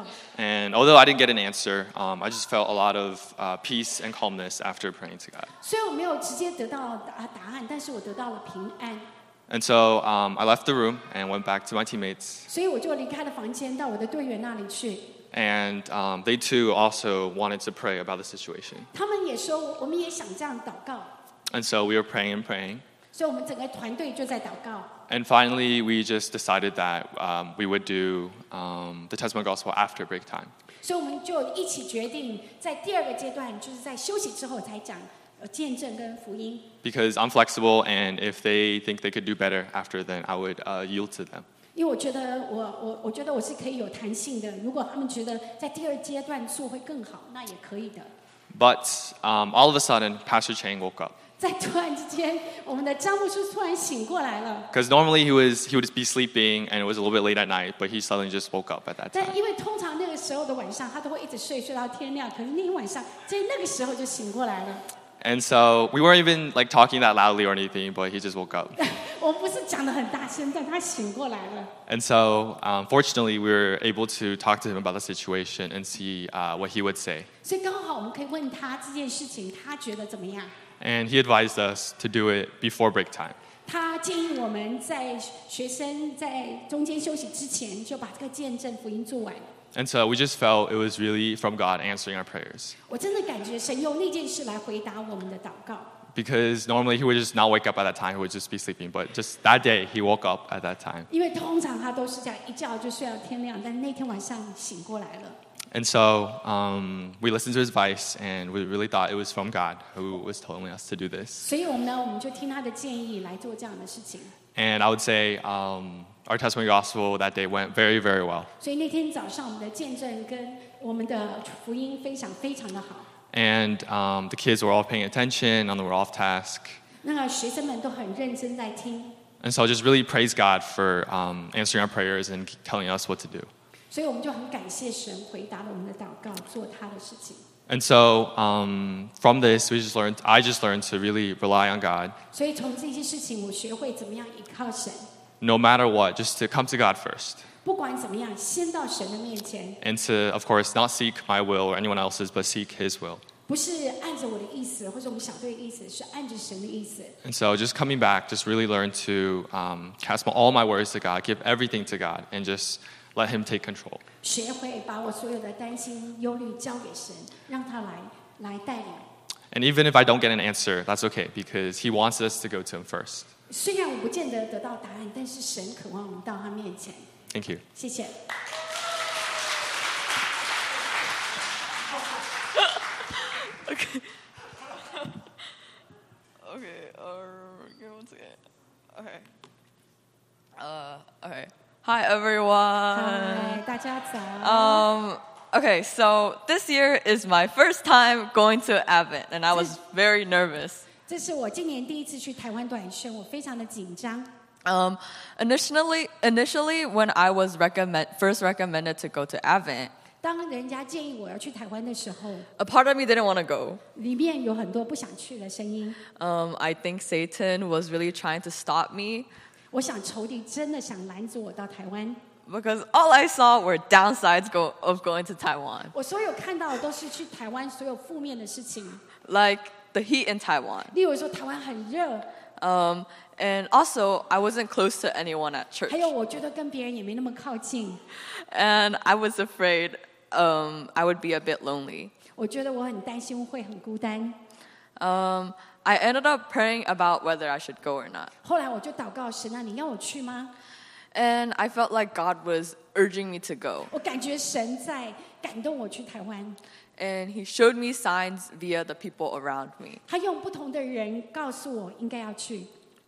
And although I didn't get an answer, I just felt a lot of peace and calmness after praying to God. 虽然我没有直接得到答案，但是我得到了平安。 And so I left the room and went back to my teammates. 所以我就离开了房间，到我的队员那里去。 And they too also wanted to pray about the situation. 他们也说，我们也想这样祷告。 And so we were praying and praying. 所以我们整个团队就在祷告。 And finally, we just decided that we would do the testimony gospel after break time. 所以我们就一起决定，在第二个阶段，就是在休息之后才讲见证跟福音。 Because I'm flexible, and if they think they could do better after, then I would yield to them. 因为我觉得我觉得我是可以有弹性的。如果他们觉得在第二阶段做会更好，那也可以的。 But all of a sudden, Pastor Chang woke up. 在突然之间，我们的张牧师突然醒过来了。 Because normally he would be sleeping, and it was a little bit late at night, but he suddenly just woke up at that 但 time. 因为通常那个时候的晚上，他都会一直睡到天亮。可是那天晚上，在那个时候就醒过来了。 And so we weren't even like talking that loudly or anything, but he just woke up. 我们不是讲得很大声，但他醒过来了。 And so fortunately, we were able to talk to him about the situation and see what he would say. 所以刚好我们可以问他这件事情，他觉得怎么样？ And he advised us to do it before break time. 他建议我们在学生在中间休息之前，就把这个见证福音做完。 And so we just felt it was really from God answering our prayers. 我真的感觉神用那件事来回答我们的祷告。 Because normally he would just not wake up at that time, he would just be sleeping. But just that day, he woke up at that time. 因为通常他都是这样一觉就睡到天亮，但那天晚上醒过来了。 And so we listened to his advice, and we really thought it was from God who was telling us to do this. 所以我们就听他的建议来做这样的事情。 And I would say our testimony gospel that day went very, very well. 所以那天早上我们的见证跟我们的福音分享非常的好。 And the kids were all paying attention, and they were off task. 那学生们都很认真在听。 And so I just really praise God for answering our prayers and telling us what to do. 所以我们就很感谢神回答了我们的祷告，做他的事情。 And so from this, I just learned to really rely on God. 所以从这些事情，我学会怎么样依靠神。 No matter what, just to come to God first. 不管怎么样，先到神的面前。 And to, of course, not seek my will or anyone else's, but seek His will. 不是按着我的意思，或者我们小队的意思，是按着神的意思。 And so just coming back, just really learn to cast all my worries to God, give everything to God, and just let Him take control. 学会把我所有的担心、忧虑交给神，让他来带领。 And even if I don't get an answer, that's okay, because He wants us to go to Him first. 虽然我不见得得到答案，但是神渴望我们到他面前。 Thank you. 谢谢。 Okay. Okay. Give me one second. Okay. Okay. Hi everyone. 嗨，大家早。 Okay, so this year is my first time going to Advent, and I was very nervous. 这是我今年第一次去台湾短宣，我非常的紧张。 Initially, when I was first recommended to go to Advent, 当人家建议我要去台湾的时候， a part of me didn't want to go. 里面有很多不想去的声音。 I think Satan was really trying to stop me. 我想仇敌真的想拦阻我到台湾。 Because all I saw were downsides of going to Taiwan. 我所有看到的都是去台湾所有负面的事情。 Like the heat in Taiwan. 例如说台湾很热。 And also, I wasn't close to anyone at church. 还有我觉得跟别人也没那么靠近。 And I was afraid I would be a bit lonely. 我觉得我很担心会很孤单。 I ended up praying about whether I should go or not. 后来我就祷告神啊，你要我去吗？ And I felt like God was urging me to go. 我感觉神在感动我去台湾。 And He showed me signs via the people around me. 他用不同的人告诉我应该要去。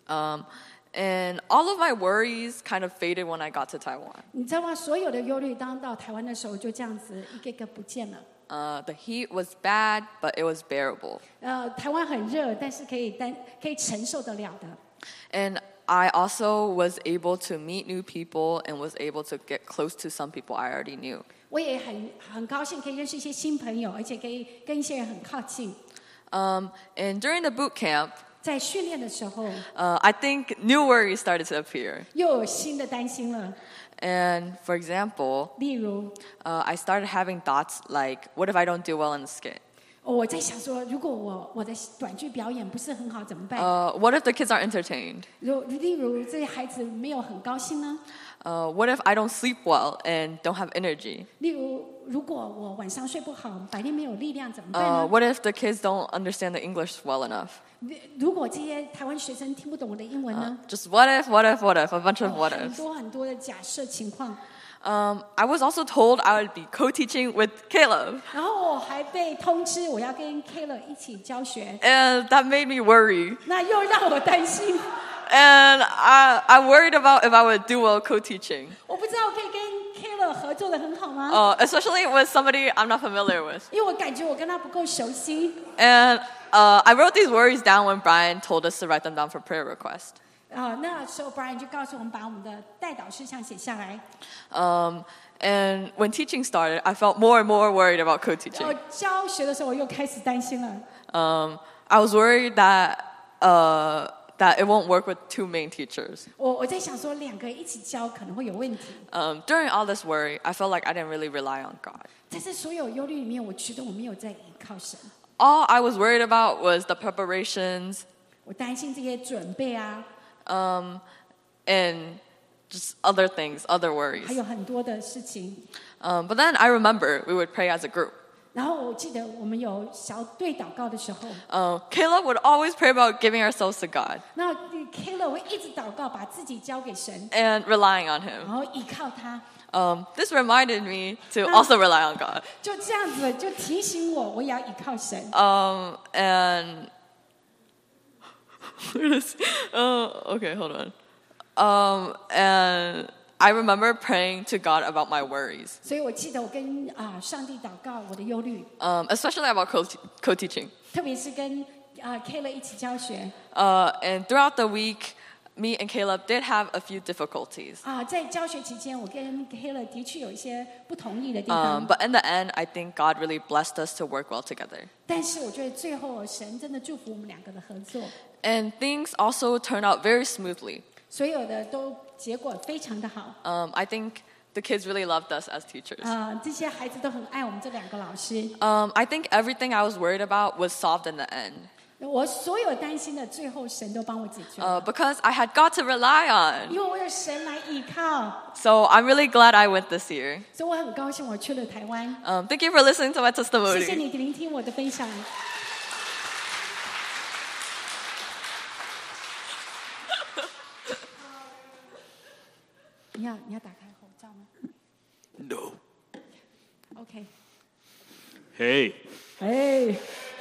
And all of my worries kind of faded when I got to Taiwan. 你知道吗？所有的忧虑，当到台湾的时候，就这样子一个个不见了。 The heat was bad, but it was bearable. 台湾很热，但是可以承受得了的。 And I also was able to meet new people and was able to get close to some people I already knew. 我也很高兴可以认识一些新朋友，而且可以跟一些人很靠近。 And during the boot camp, 在训练的时候， I think new worries started to appear. 又有新的担心了。 And for example, 例如， I started having thoughts like, what if I don't do well in the skit? 我在想说，如果我的短剧表演不是很好怎么办？ What if the kids aren't entertained? 例如这些孩子没有很高兴呢？ What if I don't sleep well and don't have energy? 例如，如果我晚上睡不好，白天没有力量怎么办呢？ What if the kids don't understand the English well enough? 如果这些台湾学生听不懂我的英文呢？ Just what if, a bunch of what 很 ifs. 多很多的假设情况。 I was also told I would be co-teaching with Caleb. 然后我还被通知我要跟 Kayla 一起教学， And that made me worry. 那又让我担心。 And I worried about if I would do well co-teaching. 我不知道我可以跟 Kayla 合作的很好吗？ Especially with somebody I'm not familiar with. 因为我感觉我跟他不够熟悉。 And I wrote these worries down when Brian told us to write them down for prayer request. 那时候 Brian 就告诉我们把我们的代祷事项写下来。 And when teaching started, I felt more and more worried about 然后 co-teaching. 教学的时候，我又开始担心了。 I was worried that it won't work with two main teachers. 我在想说，两个一起教可能会有问题。 During all this worry, I felt like I didn't really rely on God. 在这所有忧虑里面，我觉得我没有在依靠神。 All I was worried about was the preparations 我担心这些准备啊， and just other things, other worries. 还有很多的事情。 But then I remember we would pray as a group. 然后我记得我们有小队祷告的时候， Caleb would always pray about giving ourselves to God 那 Caleb 会一直祷告，把自己交给神， and relying on 然 Him. 后依靠他。 This reminded me to also rely on God. 就这样子，就提醒我也要依靠神。 And okay, hold on. And I remember praying to God about my worries, 所以我记得我跟上帝祷告我的忧虑， especially about co-teaching. 特别是跟Caleb 一起教学。 And throughout the week, me and Caleb did have a few difficulties. 在教学期间，我跟 Caleb 的确有一些不同意的地方。 But in the end, I think God really blessed us to work well together. 但是我觉得最后神真的祝福我们两个的合作， And things also turned out very smoothly. 所有的都结果非常的好。 I think the kids really loved us as teachers. 这些孩子都很爱我们这两个老师。 I think everything I was worried about was solved in the end. 我所有担心的，最后神都帮我解决了， Because I had God to rely on. 因为我有神来依靠， So I'm really glad I went this year. 所以我很高兴我去了台湾。 Thank you for listening to my 谢谢 testimony. 你聆听我的分享。你要打开口罩吗 No. ？OK。 Hey, 哎，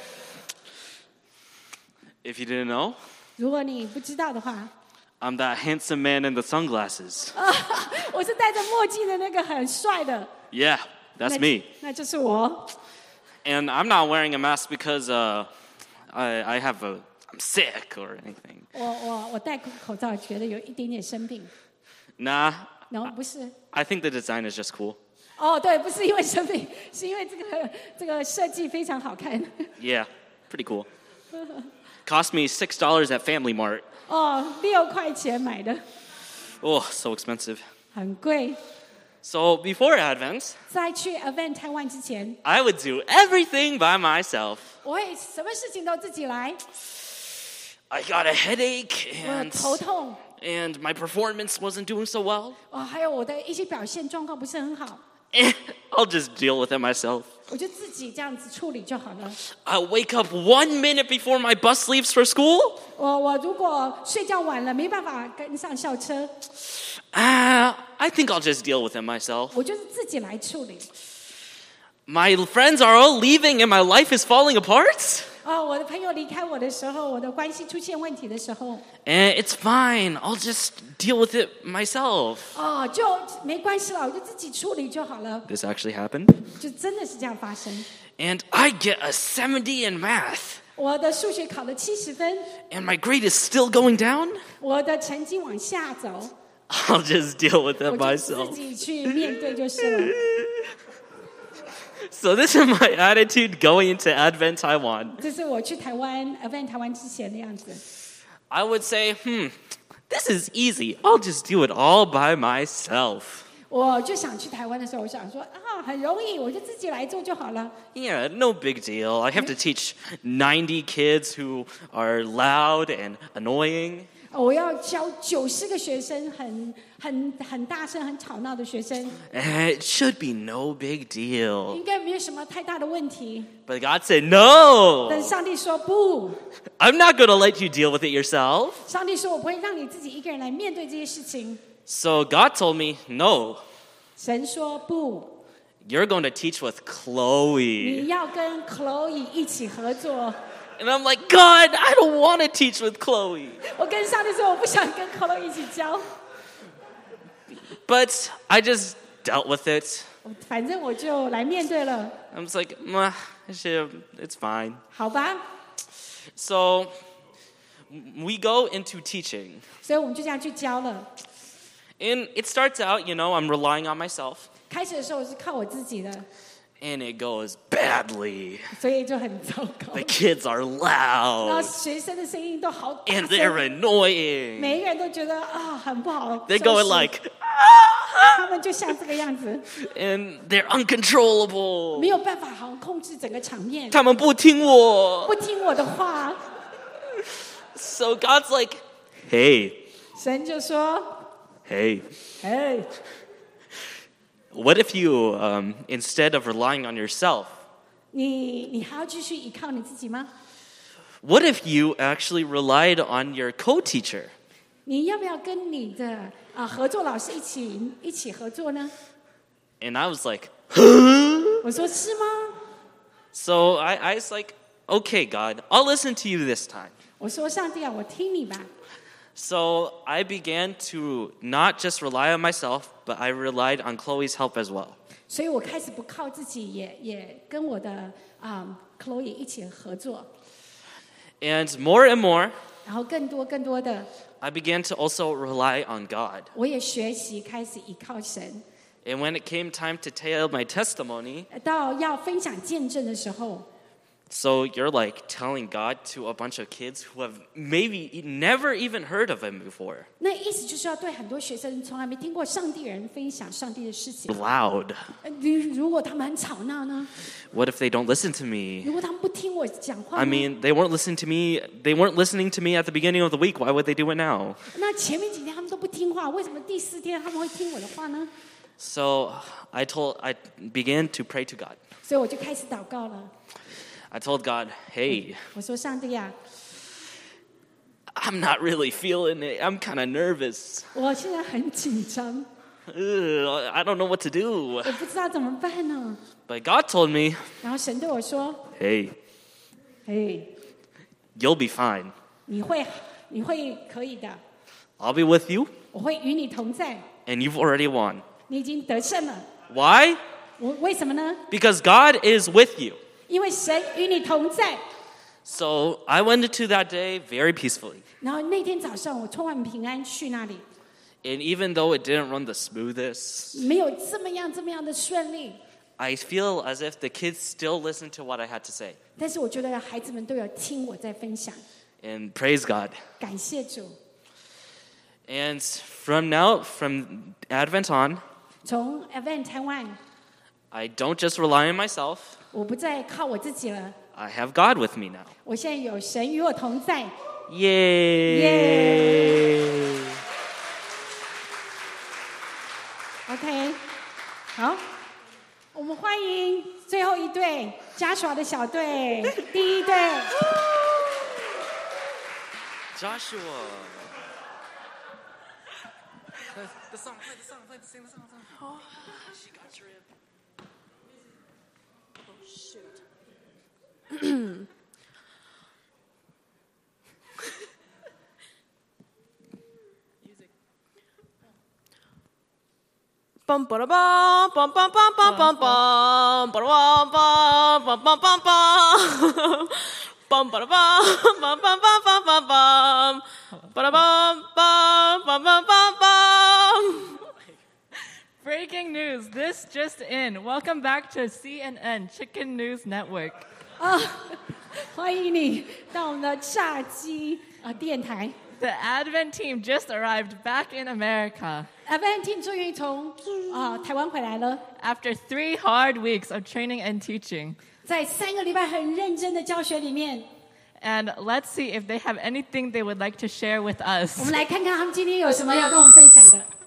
if you didn't know, 如果你不知道的话， I'm that handsome man in the sunglasses. 我是戴着墨镜的那个很帅的。 Yeah, that's me. 那就是我。 And I'm not wearing a mask because I'm sick or anything. 我戴口罩，觉得有一点点生病。 Nah, 然后不是。 I think the design is just cool. 哦，对，不是因为生病，是因为这个设计非常好看。 Yeah, pretty cool. Cost me $6 at Family Mart. 哦，6块钱买的， Oh, so expensive. 很贵。 So before Advent, 在去 Event 台湾之前， I would do everything by myself. 我会什么事情都自己来。 I got a headache 我 and 头痛， and my performance wasn't doing so well. 还有我的一些表现状况不是很好， I'll just deal with it myself. 我就自己这样子处理就好了。 I'll wake up 1 minute before my bus leaves for school. 我如果睡觉晚了，没办法跟上校车， I think I'll just deal with it myself. 我就是自己来处理。 My friends are all leaving and my life is falling apart. 我的朋友离开我的时候，我的关系出现问题的时候， And it's fine. I'll just deal with it myself. 就没关系了，我就自己处理就好了， This actually happened. 就真的是这样发生。 And I get a 70 in math. 我的数学考了70分， And my grade is still going down. 我的成绩往下走， I'll just deal with it 我就自 myself. 己去面对就是了。 So this is my attitude going into Advent Taiwan. 这是我去台湾 Event 台湾之前的样子。 I would say, this is easy. I'll just do it all by myself. 我就想去台湾的时候，我想说很容易，我就自己来做就好了。 Yeah, no big deal. I have to teach 90 kids who are loud and annoying. 我要教90个学生，很大声、很吵闹的学生， It should be no big deal. 应该没有什么太大的问题。 But God said, no. 但上帝说不， I'm not going to let you deal with it yourself. 上帝说我不会让你自己一个人来面对这些事情。 So God told me, no. 神说不， You're going to teach with Chloe. 你要跟 Chloe 一起合作。 And I'm like, God, I don't want to teach with Chloe. 我跟上帝说，我不想跟 Chloe 一起教。 But I just dealt with it. 反正我就来面对了， I was like, it's fine. 好吧？ So we go into teaching. 所以我们就这样去教了。 And it starts out, I'm relying on myself. 开始的时候我是靠我自己的， And it goes badly. 所以就很糟糕。 The kids are 然后 loud. 学生的声音都好大 And they're 声， annoying. 每一个人都觉得很不好。 They 收 go 拾 like, 他们就像这个样子， and they're uncontrollable. 没有办法好好控制整个场面， 他们不听我。 不听我的话。 So God's like, hey, 神就说 hey, 哎， what if you, instead of relying on yourself, 你还要继续依靠你自己吗？ what if you actually relied on your co-teacher? 你要不要跟你的合作老师一起合作呢？ And I was like, 我说是吗？ so I was like, okay, God, I'll listen to you this time. 我说上帝啊，我听你吧。 So I began to not just rely on myself, but I relied on Chloe's help as well. 所以我开始不靠自己，也跟我的Chloe 一起合作， And more, 然后更多的， I began to also rely on God. 我也学习开始依靠神。 And when it came time to tell my testimony, 到要分享见证的时候， so you're like telling God to a bunch of kids who have maybe never even heard of him before. 那意思就是要对很多学生从来没听过上帝人分享上帝的事情。 Loud. 如果他们很吵闹呢？ What if they don't listen to me? 如果他们不听我讲话呢 I mean, they weren't listening to me. They weren't listening to me at the beginning of the week. Why would they do it now? 那前面几天他们都不听话，为什么第4天他们会听我的话呢？ So I began to pray to God. 所以我就开始祷告了。 I told God, hey, 我说上帝啊， I'm not really feeling it. I'm kind of nervous. 我现在很紧张， I don't know what to do. 我不知道怎么办呢。 But God told me, 然后神对我说 hey, ：“ you'll be fine. 你会可以的， I'll be with you, 我会与你同在， and you've already won. 你已经得胜了。 Why? 为什么呢？ Because God is with you. 因为神与你同在。 So I went into that day very peacefully. 然后那天早上我充满平安去那里， And even though it didn't run the smoothest, 没有这么样的顺利， I feel as if the kids still listened to what I had to say. 但是我觉得孩子们都有听我在分享， And praise God. 感谢主。 And from Advent on, 从 Advent 台湾， I don't just rely on myself. 我不再靠我自己了， I have God with me now. 我现在有神与我同在。 Yay! OK， 好，我们欢迎最后一队Joshua的小队，第一队。 Joshua. The song, play the song, sing the song. Oh, She got tripped. Bum ba da bum bum bum bum bum bum bum ba da bum bum bum bum bum bum ba da bum bum bum bum bum bum ba da bum bum bum bum bum. Breaking news, this just in. Welcome back to CNN, Chicken News Network. 欢迎你到我们的炸鸡电台。 The Advent team just arrived back in America. Advent team 终于从台湾回来了。 After 3 hard weeks of training and teaching. 在3个礼拜很认真的教学里面。 And let's see if they have anything they would like to share with us. 我们来看看他们今天有什么要跟我们分享的。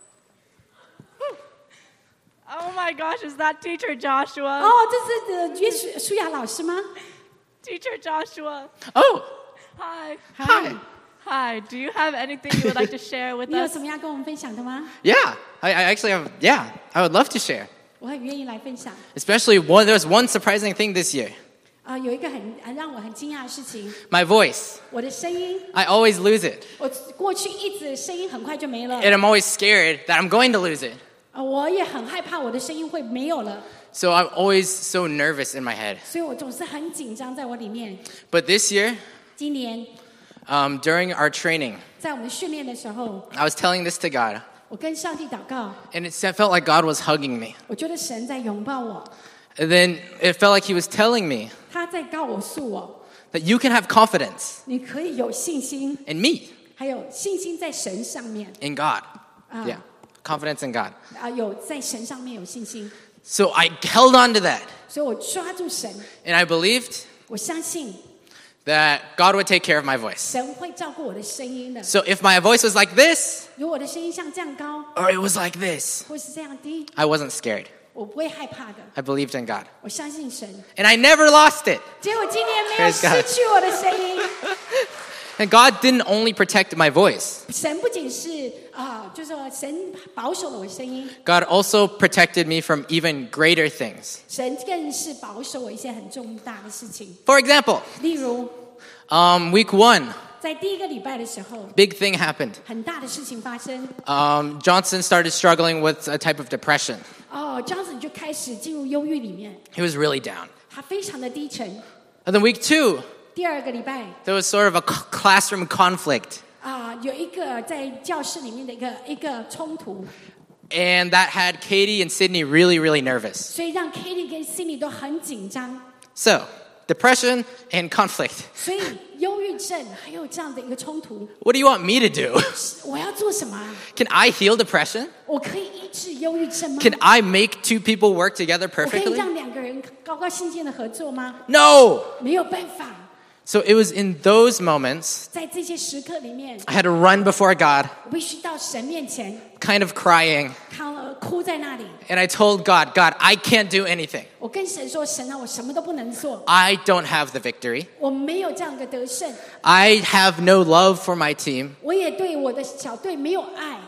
Oh my gosh, is that Teacher Joshua? 哦，这是约书亚老师吗 Teacher Joshua. Oh, Hi. hi. Do you have anything you would like to share with 你有 us? 什么要跟我们分享的吗？ Yeah, I actually have, yeah, I would love to share. 我很愿意来分享。 Especially there's one surprising thing this year. 有一个让我很惊讶的事情， My voice. 我的声音， I always lose it. 我过去一直声音很快就没了， And I'm always scared that I'm going to lose it. 我也很害怕我的声音会没有了， So I'm always so nervous in my head. 所以我总是很紧张在我里面。 But this year, 今年 during our training, 在我们训练的时候， I was telling this to God. 我跟上帝祷告， And it felt like God was hugging me. 我觉得神在拥抱我， And then it felt like He was telling me 他在告诉我， that you can have confidence 你可以有信心， in me, 还有信心在神上面 in God. Yeah, confidence in God. 有在神上面有信心， So I held on to that. 所以我抓住神， And I believed 我相信 that God would take care of my voice. 神会照顾我的声音的。 So if my voice was like this, 如果我的声音像这样高， or it was like this, 或是这样低， I wasn't scared. 我不会害怕的。 I believed in God. 我相信神。 And I never lost it. 结果今年没有 Praise God. 失去我的声音。 And God didn't only protect my voice. 神不仅是就是说神保守了我的声音， God also protected me from even greater things. 神更是保守我一些很重大的事情。 For example, 例如， week 1, 在第一个礼拜的时候， big thing happened. 很大的事情发生。 Johnson started struggling with a type of depression. Johnson 就开始进入忧郁里面， He was really down. 他非常的低沉。 And then week 2, 第二个礼拜 there was sort of a classroom conflict. 有一个在教室里面的一个冲突， And that had Katie and Sydney really, really nervous. 所以让 Katie 跟 Cindy 都很紧张。 So, depression and conflict. 所以忧郁症还有这样的一个冲突， What do you want me to do? 我要做什么啊？ Can I heal depression? 我可以医治忧郁症吗？ Can I make two people work together 我可以 perfectly? 让两个人高高兴兴的合作吗？ No! 没有办法。 So it was in those moments 在这些时刻里面， I had to run before God, 我必须到神面前， kind of crying. 哭在那里。 And I told God, God, I can't do anything. 我跟神说：“神啊，我什么都不能做， I don't have the victory. 我没有这样的得胜， I have no love for my team. 我也对我的小队没有爱，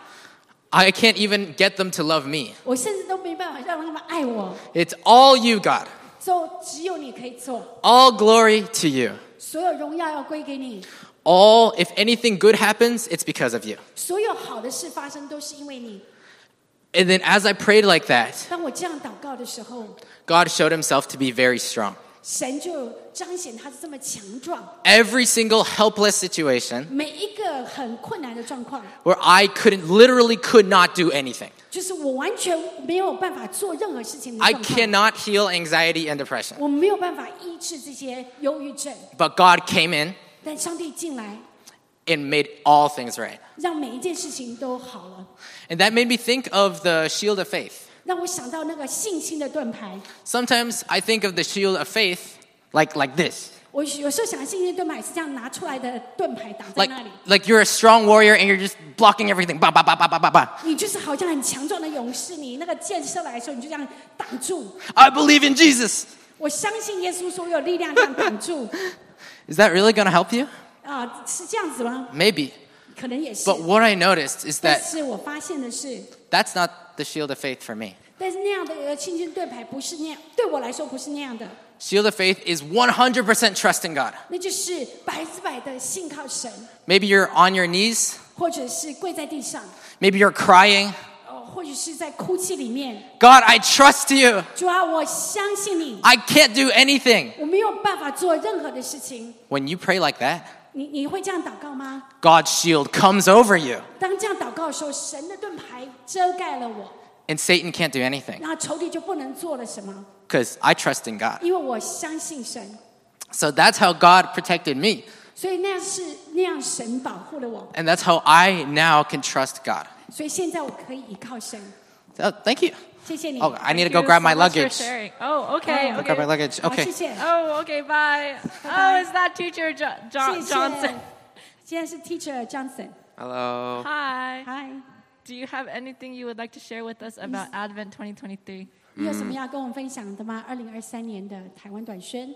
I can't even get them to love me. 我甚至都没办法让他们爱我。 It's all you, God. 只有你可以做， All glory to you. 所有荣耀要归给你， All, if anything good happens, it's because of you. 所有好的事发生都是因为你。” And then as I prayed like that, 当我这样祷告的时候， God showed himself to be very strong. 神就彰显他是这么强壮。 Every single helpless situation 每一个很困难的状况， where I literally could not do anything. 就是我完全没有办法做任何事情的 I 状况， cannot heal anxiety and depression. 我没有办法医治这些忧郁症。 But God came in 但上帝进来， and made all things right. 让每一件事情都好了， And that made me think of the shield of faith. 让我想到那个信心的盾牌。 Sometimes I think of the shield of faith like this. 我有时候想信心盾牌是这样拿出来的盾牌挡在 Like, 那里， like you're a strong warrior and you're just blocking everything. Bah, bah, bah, bah, bah, bah, bah. 你就是好像很强壮的勇士，你那个箭射来的时候，你就这样挡住。 I believe in Jesus. 我相信耶稣所有力量这样挡住。 Is that really going to help you? 是这样子吗？ Maybe. 可能也是。 But what I noticed is 但 that 是我发现的是， that's not the shield of faith for me. 但是那样的一个信心盾牌不是那样，对我来说不是那样的。 Shield of faith is 100% trust in God. 那就是100%的信靠神， Maybe you're on your knees. 或者是跪在地上， Maybe you're crying. 或者是在哭泣里面。 God, I trust you. 主啊，我相信你， I can't do anything. 我没有办法做任何的事情。 When you pray like that, 你会这样祷告吗？ God's shield comes over you. 当这样祷告的时候，神的盾牌遮盖了我， And Satan can't do anything 然后仇敌就不能做了什么， because I trust in God. 因为我相信神。 So that's how God protected me. 所以那样神保护了我， And that's how I now can trust God. 所以现在我可以依靠神。 So, thank you. 谢谢你。 Oh, I need to Thank go you grab so my much for luggage. sharing. Oh, okay. Go grab my luggage. 好， Okay. 谢谢。 Oh, okay. Bye. Oh, is that Teacher 谢 Johnson? 谢。现在是 Teacher Johnson。 Hello. Hi. Hi， Do you have anything you would like to share with us about Advent 2023? 你有什么要跟我们分享的吗？2023年的台湾短宣。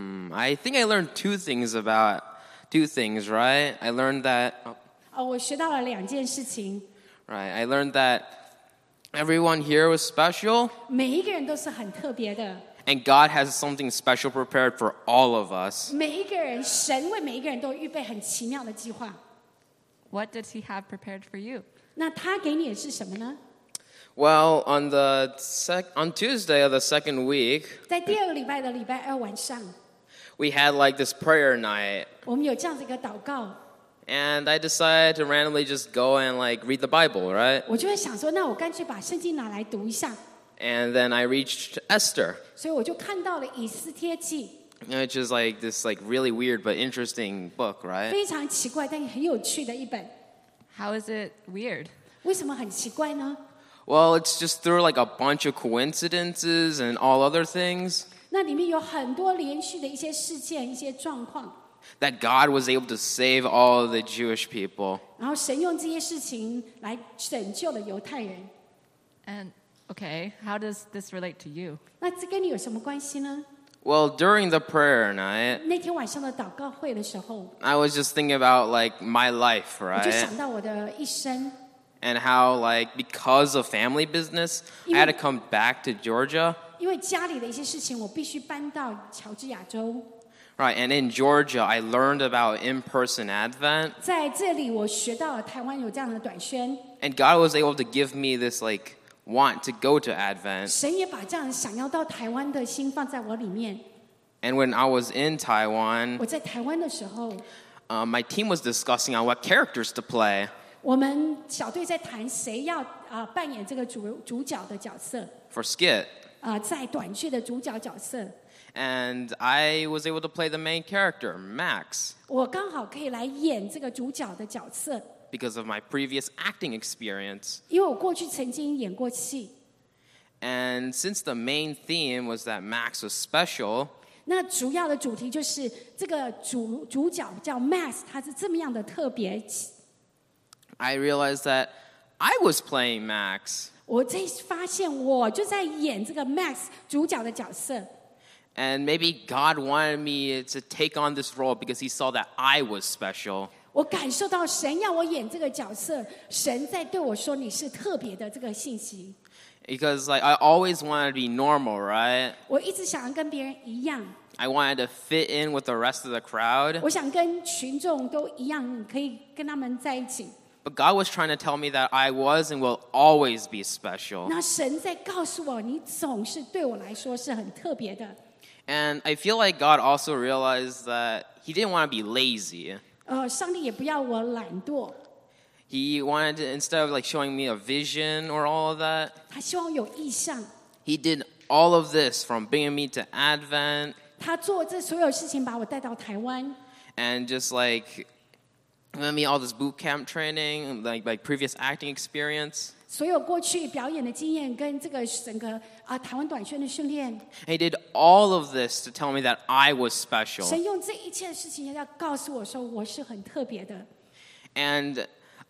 I think I learned two things, right? I learned that, 我学到了2件事情。 right, I learned that everyone here was special, 每一个人都是很特别的， and God has something special prepared for all of us. 每一个人，神为每一个人都预备很奇妙的计划。 What did he have prepared for you? 那他给你的是什么呢？ Well, on Tuesday of the second week, 在第2个礼拜的礼拜2晚上， we had like this prayer night, 我们有这样子一个祷告， and I decided to randomly just go and like read the Bible, right? 我就会想说，那我干脆把圣经拿来读一下。 And then I reached Esther, 所以我就看到了以斯帖记， which is like this like really weird but interesting book, right? 非常奇怪但也很有趣的一本。 How is it weird? 为什么很奇怪呢？ Well, it's just through like a bunch of coincidences and all other things. 那里面有很多连续的一些事件、一些状况。 that God was able to save all the Jewish people. 然后神用这些事情来拯救了犹太人。 And okay, how does this relate to you? 那这跟你有什么关系呢？ Well, during the prayer night, 那天晚上的祷告会的时候， I was just thinking about like my life, 我就 right? 想到我的一生。 And how like because of family business, I had to come back to Georgia. 因为家里的一些事情，我必须搬到乔治亚州。 Right, and in Georgia, I learned about in-person Advent. 在这里，我学到了台湾有这样的短宣。 And God was able to give me this like want to go to Advent. 神也把这样想要到台湾的心放在我里面。 And when I was in Taiwan, 我在台湾的时候， my team was discussing on what characters to play. 我们小队在谈谁要扮演这个主角的角色。 For skit. 在短剧的主角角色。 And I was able to play the main character, Max. 我刚好可以来演这个主角的角色。 Because of my previous acting experience. 因为我过去曾经演过戏。 And since the main theme was that Max was special, 那主要的主题就是这个主角叫 Max， 他是这么样的特别。 I realized that I was playing Max. 我在发现我就在演这个 Max 主角的角色。 And maybe God wanted me to take on this role because he saw that I was special. 我感受到神要我演这个角色，神在对我说你是特别的这个信息。 Because like I always wanted to be normal, right? 我一直想要跟别人一样。 I wanted to fit in with the rest of the crowd. 我想跟群众都一样，可以跟他们在一起。 But God was trying to tell me that I was and will always be special. 那神在告诉我，你总是对我来说是很特别的。 And I feel like God also realized that he didn't want to be lazy. 上帝也不要我懒惰。 He wanted to, instead of like showing me a vision or all of that, 他希望有意向。 he did all of this from bringing me to Advent. 他做这所有事情，把我带到台湾。 And just like giving me all this boot camp training, like previous acting experience. 所有过去表演的经验跟这个整个台湾短宣的训练。 He did all of this to tell me that I was special. 神用这一切的事情要告诉我说我是很特别的。 And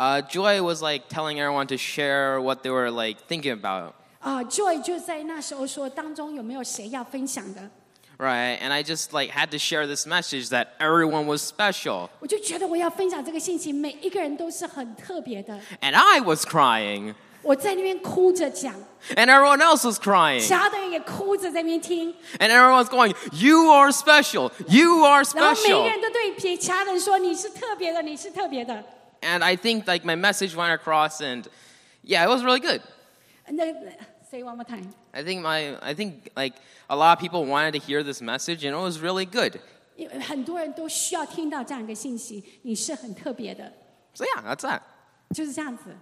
Joy was like telling everyone to share what they were like thinking about. Joy 就在那时候说，当中有没有谁要分享的？ Right, and I just like had to share this message that everyone was special. 我就觉得我要分享这个信息，每一个人都是很特别的。 And I was crying. 我在那边哭着讲， And everyone else was crying. 其他的人也哭着在那边听。 And everyone's going, "You are special. You are 然后每个 special." 人都对其他人说：“你是特别的，你是特别的。” And I think like my message went across, and yeah, it was really good. 那 say one more time. I think like a lot of people wanted to hear this message, and it was really good. 很多人都需要听到这样一个信息，你是很特别的。 So yeah, that's that. 就是这样子。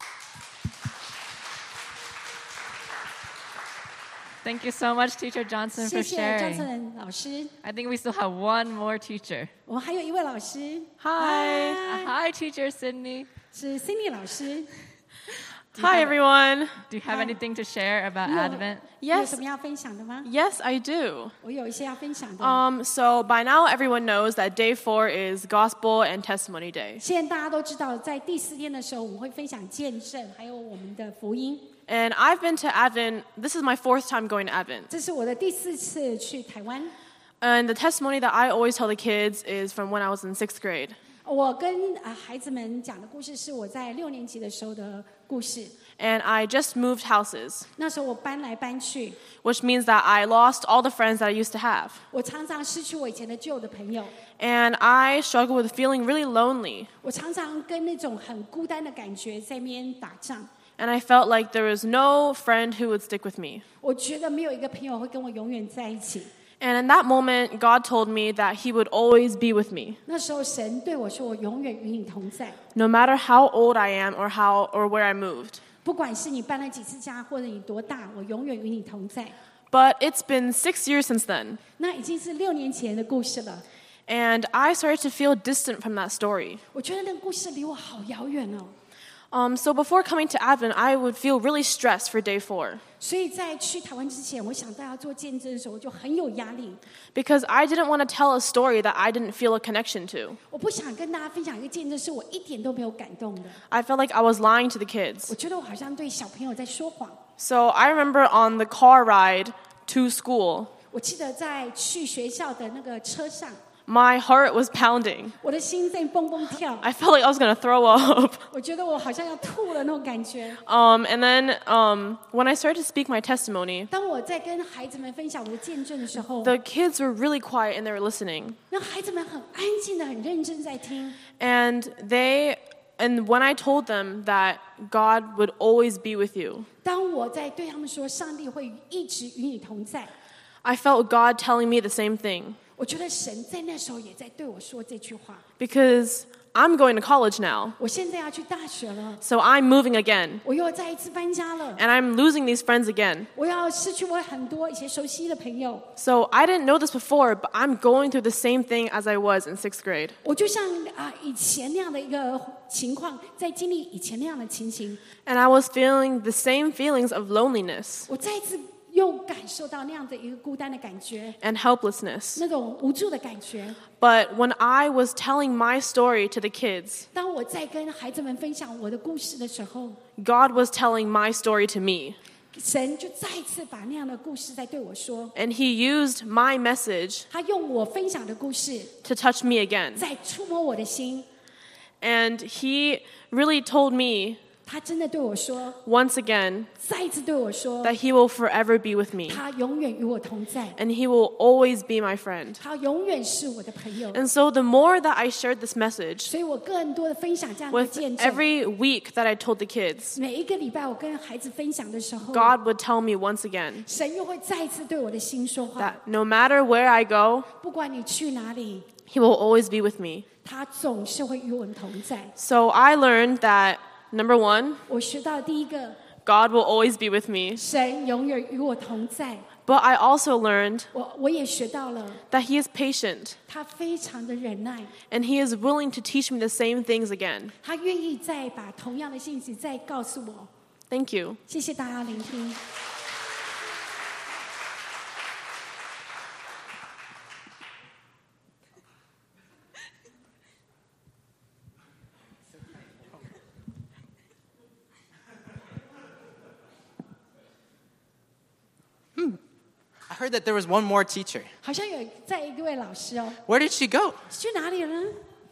Thank you so much, Teacher Johnson, 谢 for 谢 sharing. Johnson 老师。 I think we still have one more teacher. 我们还有一位老师。 Hi. Hi, Teacher Sydney. 是 Cindy 老师。 Hi, everyone. Do you have anything to share about 你有 Advent? 有 Yes. 什么要分享的吗？ Yes, I do. 我有一些要分享的。 So by now, everyone knows that day 4 is Gospel and Testimony Day. 现在大家都知道，在第4天的时候，我们会分享见证，还有我们的福音。 And I've been to Advent. This is my 4th time going to Advent. 这是我的第4次去台湾。 And the testimony that I always tell the kids is from when I was in 6th grade. 我跟孩子们讲的故事是我在6年级的时候的故事。 And I just moved houses, 那时候我搬来搬去， which means that I lost all the friends that I used to have. 我常常失去我以前的旧的朋友， And I struggle with feeling really lonely. 我常常跟那种很孤单的感觉在那边打仗。 And I felt like there was no friend who would stick with me. 我觉得没有一个朋友会跟我永远在一起。 And in that moment, God told me that He would always be with me. 那时候神对我说：“我永远与你同在， No matter how old I am or where I moved. 不管是你搬了几次家，或者你多大，我永远与你同在。” But it's been 6 years since then. 那已经是6年前的故事了。 And I started to feel distant from that story. 我觉得那个故事离我好遥远哦。 So before coming to Advent, I would feel really stressed for day 4. 所以在去台湾之前，我想到要做见证的时候，我就很有压力。 because I didn't want to tell a story that I didn't feel a connection to. 我不想跟大家分享一个见证，是我一点都没有感动的。 I felt like I was lying to the kids. 我觉得我好像对小朋友在说谎。 So I remember on the car ride to school, 我记得在去学校的那个车上， my heart was pounding. 我的心在蹦蹦跳， I felt like I was going to throw up. 我觉得我好像要吐了那种感觉。 And then when I started to speak my testimony, 当我在跟孩子们分享我的见证的时候， the kids were really quiet and they were listening. 那孩子们很安静的、很认真在听。 And when I told them that God would always be with you, 当我在对他们说上帝会一直与你同在， I felt God telling me the same thing. 我觉得神在那时候也在对我说这句话。 Because I'm going to college now, 我现在要去大学了， so I'm moving again. 我又再一次搬家了， And I'm losing these friends again. 我要失去我很多以前熟悉的朋友。 So I didn't know this before, but I'm going through the same thing as I was in 6th grade. 我就像以前那样的一个情况，在经历以前那样的情形， And I was feeling the same feelings of loneliness 我再一次又感受到那样的一个孤单的感觉， and helplessness. 那种无助的感觉。 But when I was telling my story to the kids, 当我在跟孩子们分享我的故事的时候， God was telling my story to me. 神就再一次把那样的故事在对我说， And He used my message 他用我分享的故事 to touch me again. 在触摸我的心。 And He really told me 他真的对我说， once again 再一次对我说， that He will forever be with me. 他永远与我同在， And He will always be my friend. 他永远是我的朋友。 And so the more that I shared this message 所以我更多的分享这样的 with 见证。 every week that I told the kids, 每一个礼拜我跟孩子分享的时候， God would tell me once again 神又会再一次对我的心说话。 that no matter where I go, 不管你去哪里， He will always be with me. 他总是会与我们同在。 So I learned that, number one, 我学到第一个， God will always be with me. 神永远与我同在。 But I also learned 我也学到了， that He is patient 他非常的忍耐， and He is willing to teach me the same things again. 他愿意再把同样的信息再告诉我。 Thank you. 谢谢大家聆听。 I heard that there was one more teacher. 好像有在一位老师哦， Where did she go? 去哪里了呢？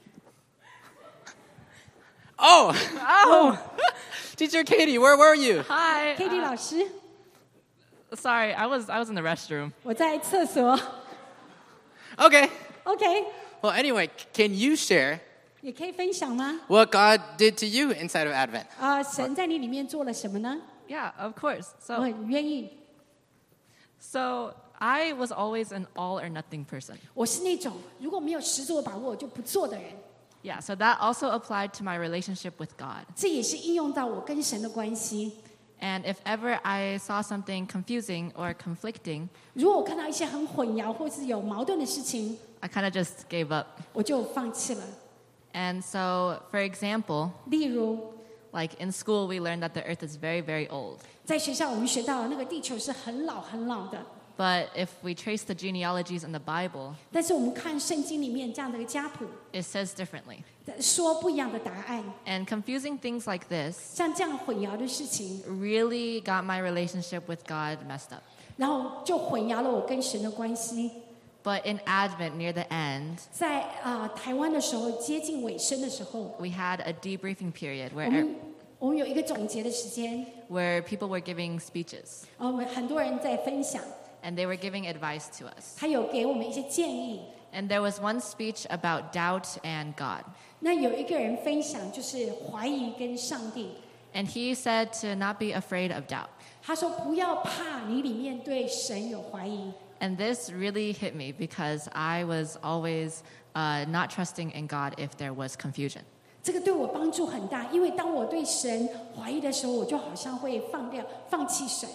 Oh, Teacher Katie, where were you? Hi. Katie 老师， Sorry, I was in the restroom. 我在厕所。 Okay. OK， Well, anyway, can you share 也可以分享吗？ what God did to you inside of Advent? 神在你里面做了什么呢？ Yeah, of course. 我 So 很愿意。 so I was always an all or nothing person. 我是那种如果没有十足的把握，我就不做的人。 Yeah, so that also applied to my relationship with God. 这也是应用到我跟神的关系。 And if ever I saw something confusing or conflicting, 如果我看到一些很混淆或是有矛盾的事情， I kind of just gave up. 我就放弃了。 And so, for example, 例如， like in school, we learned that the earth is very, very old. 在学校我们学到那个地球是很老很老的， But if we trace the genealogies in the Bible, 但是我们看圣经里面这样的一个家谱， it says differently. 说不一样的答案。 And confusing things like this 像这样混淆的事情， really got my relationship with God messed up. 然后就混淆了我跟神的关系。 But in Advent, near the end, 在台湾的时候，接近尾声的时候， we had a debriefing period 我们有一个总结的时间， where people were giving speeches 我们很多人在分享， and they were giving advice to us. 他有给我们一些建议。 And there was one speech about doubt and God. 那有一个人分享就是怀疑跟上帝， And he said to not be afraid of doubt. 他说不要怕你里面对神有怀疑。 And this really hit me because I was always not trusting in God if there was confusion. 这个对我帮助很大，因为当我对神怀疑的时候，我就好像会放弃神。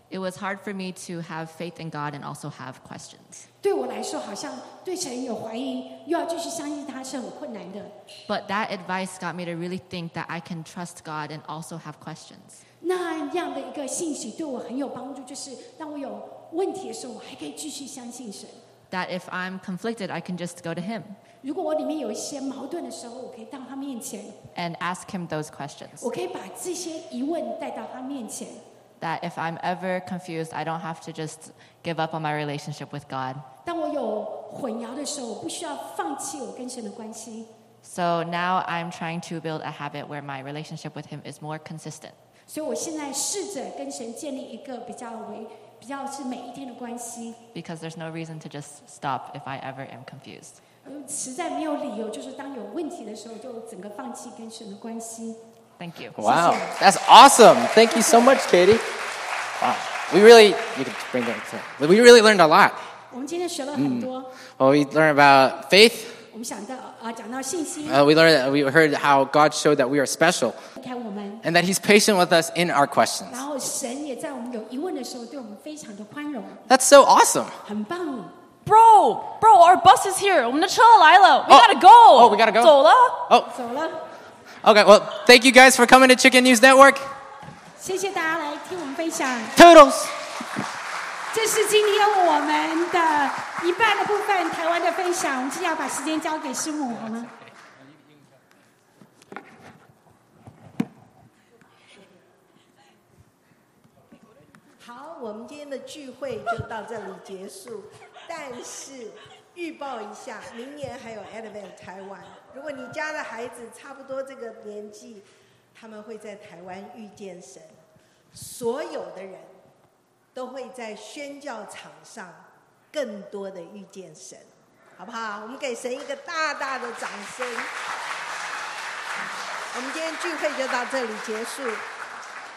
It was hard for me to have faith in God and also have questions. 对我来说，好像对神有怀疑，又要继续相信他是很困难的。 But that advice got me to really think that I can trust God and also have questions. 那样的一个信息对我很有帮助，就是当我有问题的时候，我还可以继续相信神。 That if I'm conflicted, I can just go to Him 如果我里面有一些矛盾的时候，我可以到他面前， and ask Him those questions. 我可以把这些疑问带到他面前。 That if I'm ever confused, I don't have to just give up on my relationship with God. 当我有混淆的时候，我不需要放弃我跟神的关系。 So now I'm trying to build a habit where my relationship with Him is more consistent. 所以我现在试着跟神建立一个比较是每一天的关系。 Because there's no reason to just stop if I ever am confused. 实在没有理由，就是当有问题的时候，就整个放弃跟神的关系。 Thank you. Wow, that's awesome. Thank you so much, Katie. Wow, we really learned a lot. 我们今天学了很多。 Well, we learned about faith. 我们讲到信心。 We heard how God showed that we are special. 看我们。 And that He's patient with us in our questions. 然后神也在我们有疑问的时候，对我们非常的宽容。 That's so awesome. 很棒。 Bro, our bus is here. 我们的车来了。We gotta go. Oh, we gotta go. 走了。 走了。 Okay, well, thank you guys for coming to Chicken News Network. 谢谢大家来听我们分享。 Toodles. 这是今天我们的一半的部分，台湾的分享。我们接下来把时间交给师母，好吗？ 好，我们今天的聚会就到这里结束。但是预报一下，明年还有 Advent 台湾。如果你家的孩子差不多这个年纪，他们会在台湾遇见神。所有的人都会在宣教场上更多的遇见神，好不好？我们给神一个大大的掌声。我们今天聚会就到这里结束。